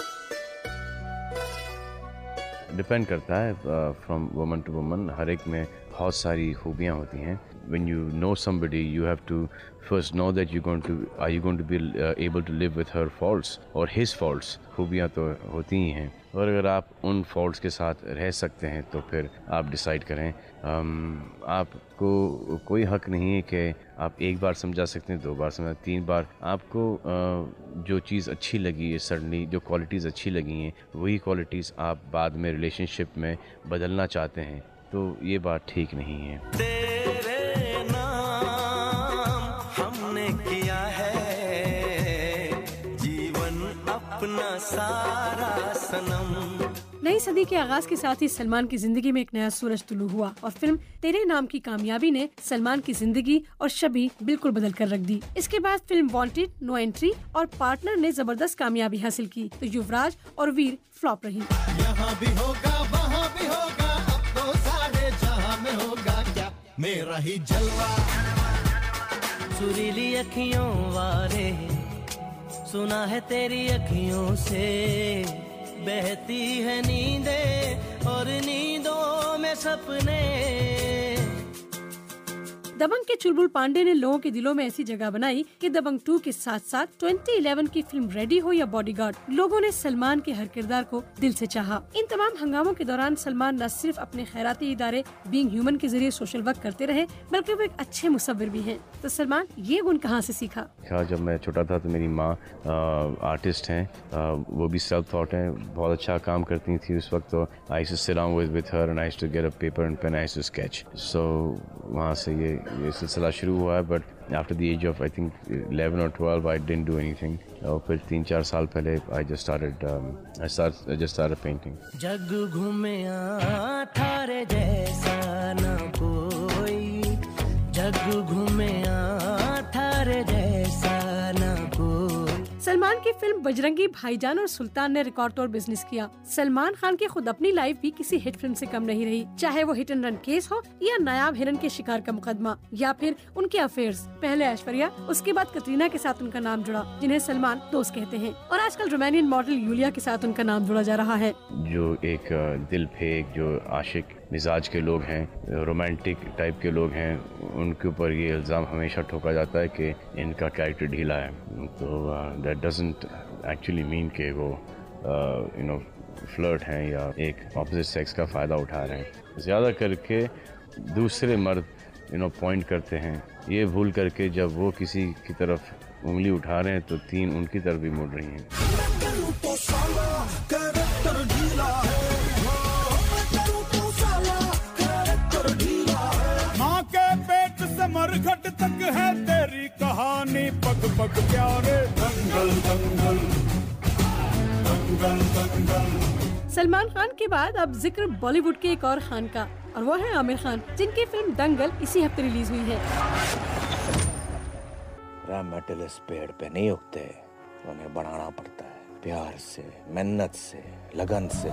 डिपेंड करता है फ्रॉम वुमन टू वुमन। हर एक में बहुत सारी खूबियाँ होती हैं। When you know somebody, you have to first know that are you going to be able to live with her faults or his faults. खूबियाँ तो होती ही हैं, और अगर आप उन faults के साथ रह सकते हैं तो फिर आप डिसाइड करें। आपको कोई हक नहीं है कि आप एक बार समझा सकते हैं, 2 बार समझा, 3 बार। आपको जो चीज़ अच्छी लगी है, सडनली जो क्वालिटीज़ अच्छी लगी हैं, वही क्वालिटीज़ आप बाद में रिलेशनशिप में बदलना चाहते हैं, तो ये बात ठीक नहीं है। सारा सनम। नई सदी के आगाज के साथ ही सलमान की जिंदगी में एक नया सूरज तुलू हुआ और फिल्म तेरे नाम की कामयाबी ने सलमान की जिंदगी और शबी बिल्कुल बदल कर रख दी। इसके बाद फिल्म वांटेड, नो एंट्री और पार्टनर ने जबरदस्त कामयाबी हासिल की तो युवराज और वीर फ्लॉप रही। यहाँ भी होगा वहाँ भी होगा, अब तो सारे जहाँ में होगा क्या मेरा ही जलवा। सुरीली अखियों वाले सुना है तेरी अखियों से बहती है नींदें और नींदों में सपने। दबंग के चुलबुल पांडे ने लोगों के दिलों में ऐसी जगह बनाई कि दबंग 2 के साथ साथ 2011 की फिल्म रेडी हो या बॉडीगार्ड, लोगों ने सलमान के हर किरदार को दिल से चाहा। इन तमाम हंगामों के दौरान सलमान न सिर्फ अपने खैराती इदारे बीइंग ह्यूमन के जरिए सोशल वर्क करते रहे बल्कि वो एक अच्छे मुसव्विर भी हैं। तो सलमान ये गुण कहाँ से सीखा? जब मैं छोटा था तो मेरी माँ आर्टिस्ट हैं, वो भी सेल्फ थॉट हैं, बहुत अच्छा काम करती थी उस वक्त। तो I used to sit down with her and I used to get a paper and pen, I used to sketch. So वहाँ से ये सिलसिला शुरू हुआ है। But after the age of I think 11 or 12 I didn't do anything. और फिर 3-4 साल पहले आई जस्ट स्टार्टेड पेंटिंग। जग घूमिया थारे जैसा न कोई, जग घूमिया थारे जैसा न कोई। सलमान की फिल्म बजरंगी भाईजान और सुल्तान ने रिकॉर्ड तोड़ बिजनेस किया। सलमान खान की खुद अपनी लाइफ भी किसी हिट फिल्म से कम नहीं रही, चाहे वो हिट एंड रन केस हो या नायाब हिरन के शिकार का मुकदमा या फिर उनके अफेयर्स। पहले ऐश्वर्या, उसके बाद कटरीना के साथ उनका नाम जुड़ा, जिन्हें सलमान दोस्त कहते हैं, और आजकल रोमानियन मॉडल यूलिया के साथ उनका नाम जोड़ा जा रहा है। जो एक दिल फेंक, जो आशिक मिजाज के लोग हैं, रोमांटिक टाइप के लोग हैं, उनके ऊपर ये इल्ज़ाम हमेशा ठोका जाता है कि इनका कैरेक्टर ढीला है। तो दैट डजंट एक्चुअली मीन कि वो फ्लर्ट हैं या एक ऑपोजिट सेक्स का फ़ायदा उठा रहे हैं। ज़्यादा करके दूसरे मर्द पॉइंट करते हैं, ये भूल करके जब वो किसी की तरफ उंगली उठा रहे हैं तो 3 उनकी तरफ भी मुड़ रही हैं। माँ के पेट से मरघट तक है तेरी कहानी, पग पग प्यारे दंगल दंगल दंगल दंगल। सलमान खान के बाद अब जिक्र बॉलीवुड के एक और खान का, और वो है आमिर खान, जिनकी फिल्म दंगल इसी हफ्ते रिलीज हुई है। मेटल इस पेड़ पे नहीं उगते, उन्हें बढ़ाना पड़ता है प्यार से, मेहनत से, लगन से।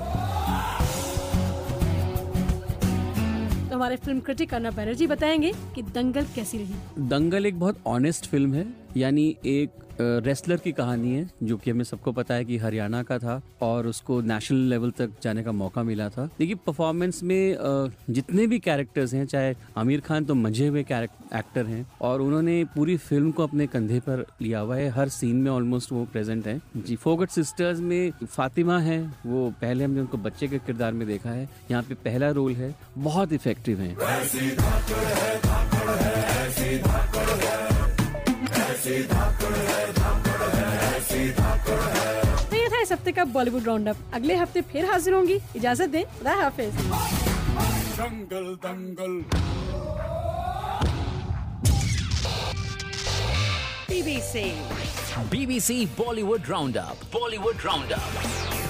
तो हमारे फिल्म क्रिटिक अर्नब बैनर्जी बताएंगे कि दंगल कैसी रही। दंगल एक बहुत ऑनेस्ट फिल्म है, यानी एक रेसलर की कहानी है जो कि हमें सबको पता है कि हरियाणा का था और उसको नेशनल लेवल तक जाने का मौका मिला था। देखिए परफॉर्मेंस में जितने भी कैरेक्टर्स हैं, चाहे आमिर खान तो मंझे हुए एक्टर हैं और उन्होंने पूरी फिल्म को अपने कंधे पर लिया हुआ है, हर सीन में ऑलमोस्ट वो प्रेजेंट हैं जी। फोगट सिस्टर्स में फातिमा है, वो पहले हमने उनको बच्चे के किरदार में देखा है, यहाँ पे पहला रोल है, बहुत इफेक्टिव है। तो ये था इस हफ्ते का बॉलीवुड राउंड अप। अगले हफ्ते फिर हाजिर होंगी, इजाजत दें, खुदा हाफिज। दंगल दंगल। BBC Bollywood Roundup. Bollywood Roundup.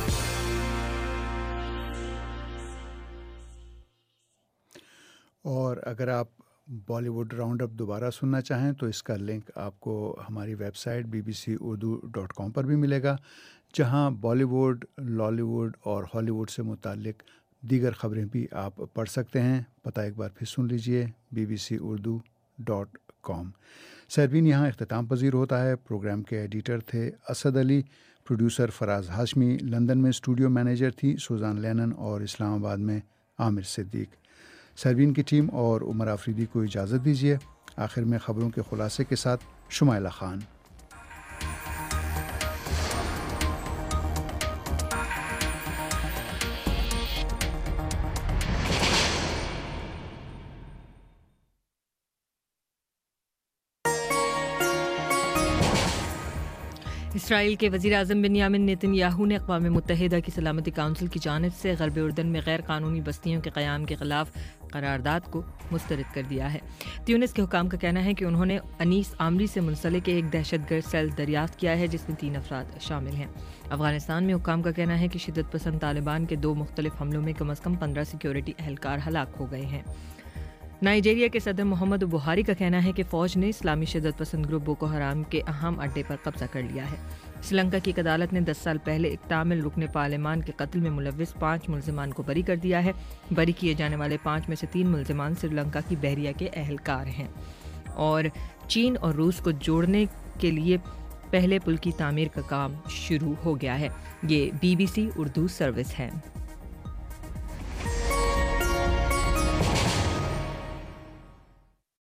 और अगर आप बॉलीवुड राउंड अप दोबारा सुनना चाहें तो इसका लिंक आपको हमारी वेबसाइट bbcurdu.com पर भी मिलेगा, जहां बॉलीवुड, लॉलीवुड और हॉलीवुड से मुताल्लिक दीगर ख़बरें भी आप पढ़ सकते हैं। पता एक बार फिर सुन लीजिए, bbcurdu.com। सरवीन यहाँ इख्तिताम पजीर होता है। प्रोग्राम के एडिटर थे असद अली, प्रोड्यूसर फराज हाशमी, लंदन में स्टूडियो मैनेजर थी सुजान लेनन और इस्लामाबाद में आमिर सिद्दीक। सरवीन की टीम और उमर आफरीदी को इजाज़त दीजिए। आखिर में ख़बरों के खुलासे के साथ शुमाइला खान। اسرائیل کے وزیر اعظم بنیامن نیتن یاہو نے اقوام متحدہ کی سلامتی کونسل کی جانب سے غرب اردن میں غیر قانونی بستیوں کے قیام کے خلاف قرارداد کو مسترد کر دیا ہے۔ تیونس کے حکام کا کہنا ہے کہ انہوں نے انیس عامری سے منسلک ایک دہشت گرد سیل دریافت کیا ہے جس میں 3 افراد شامل ہیں۔ افغانستان میں حکام کا کہنا ہے کہ شدت پسند طالبان کے 2 مختلف حملوں میں کم از کم 15 سیکیورٹی اہلکار ہلاک ہو گئے ہیں۔ نائجیریا کے صدر محمد بحاری کا کہنا ہے کہ فوج نے اسلامی شدت پسند گروپ بوکو حرام کے اہم اڈے پر قبضہ کر لیا ہے۔ سری لنکا کی ایک عدالت نے 10 سال پہلے ایک تامل رکن پارلیمان کے قتل میں ملوث 5 ملزمان کو بری کر دیا ہے۔ بری کیے جانے والے 5 میں سے 3 ملزمان سری لنکا کی بحریہ کے اہلکار ہیں۔ اور چین اور روس کو جوڑنے کے لیے پہلے پل کی تعمیر کا کام شروع ہو گیا ہے۔ یہ BBC اردو سروس ہے۔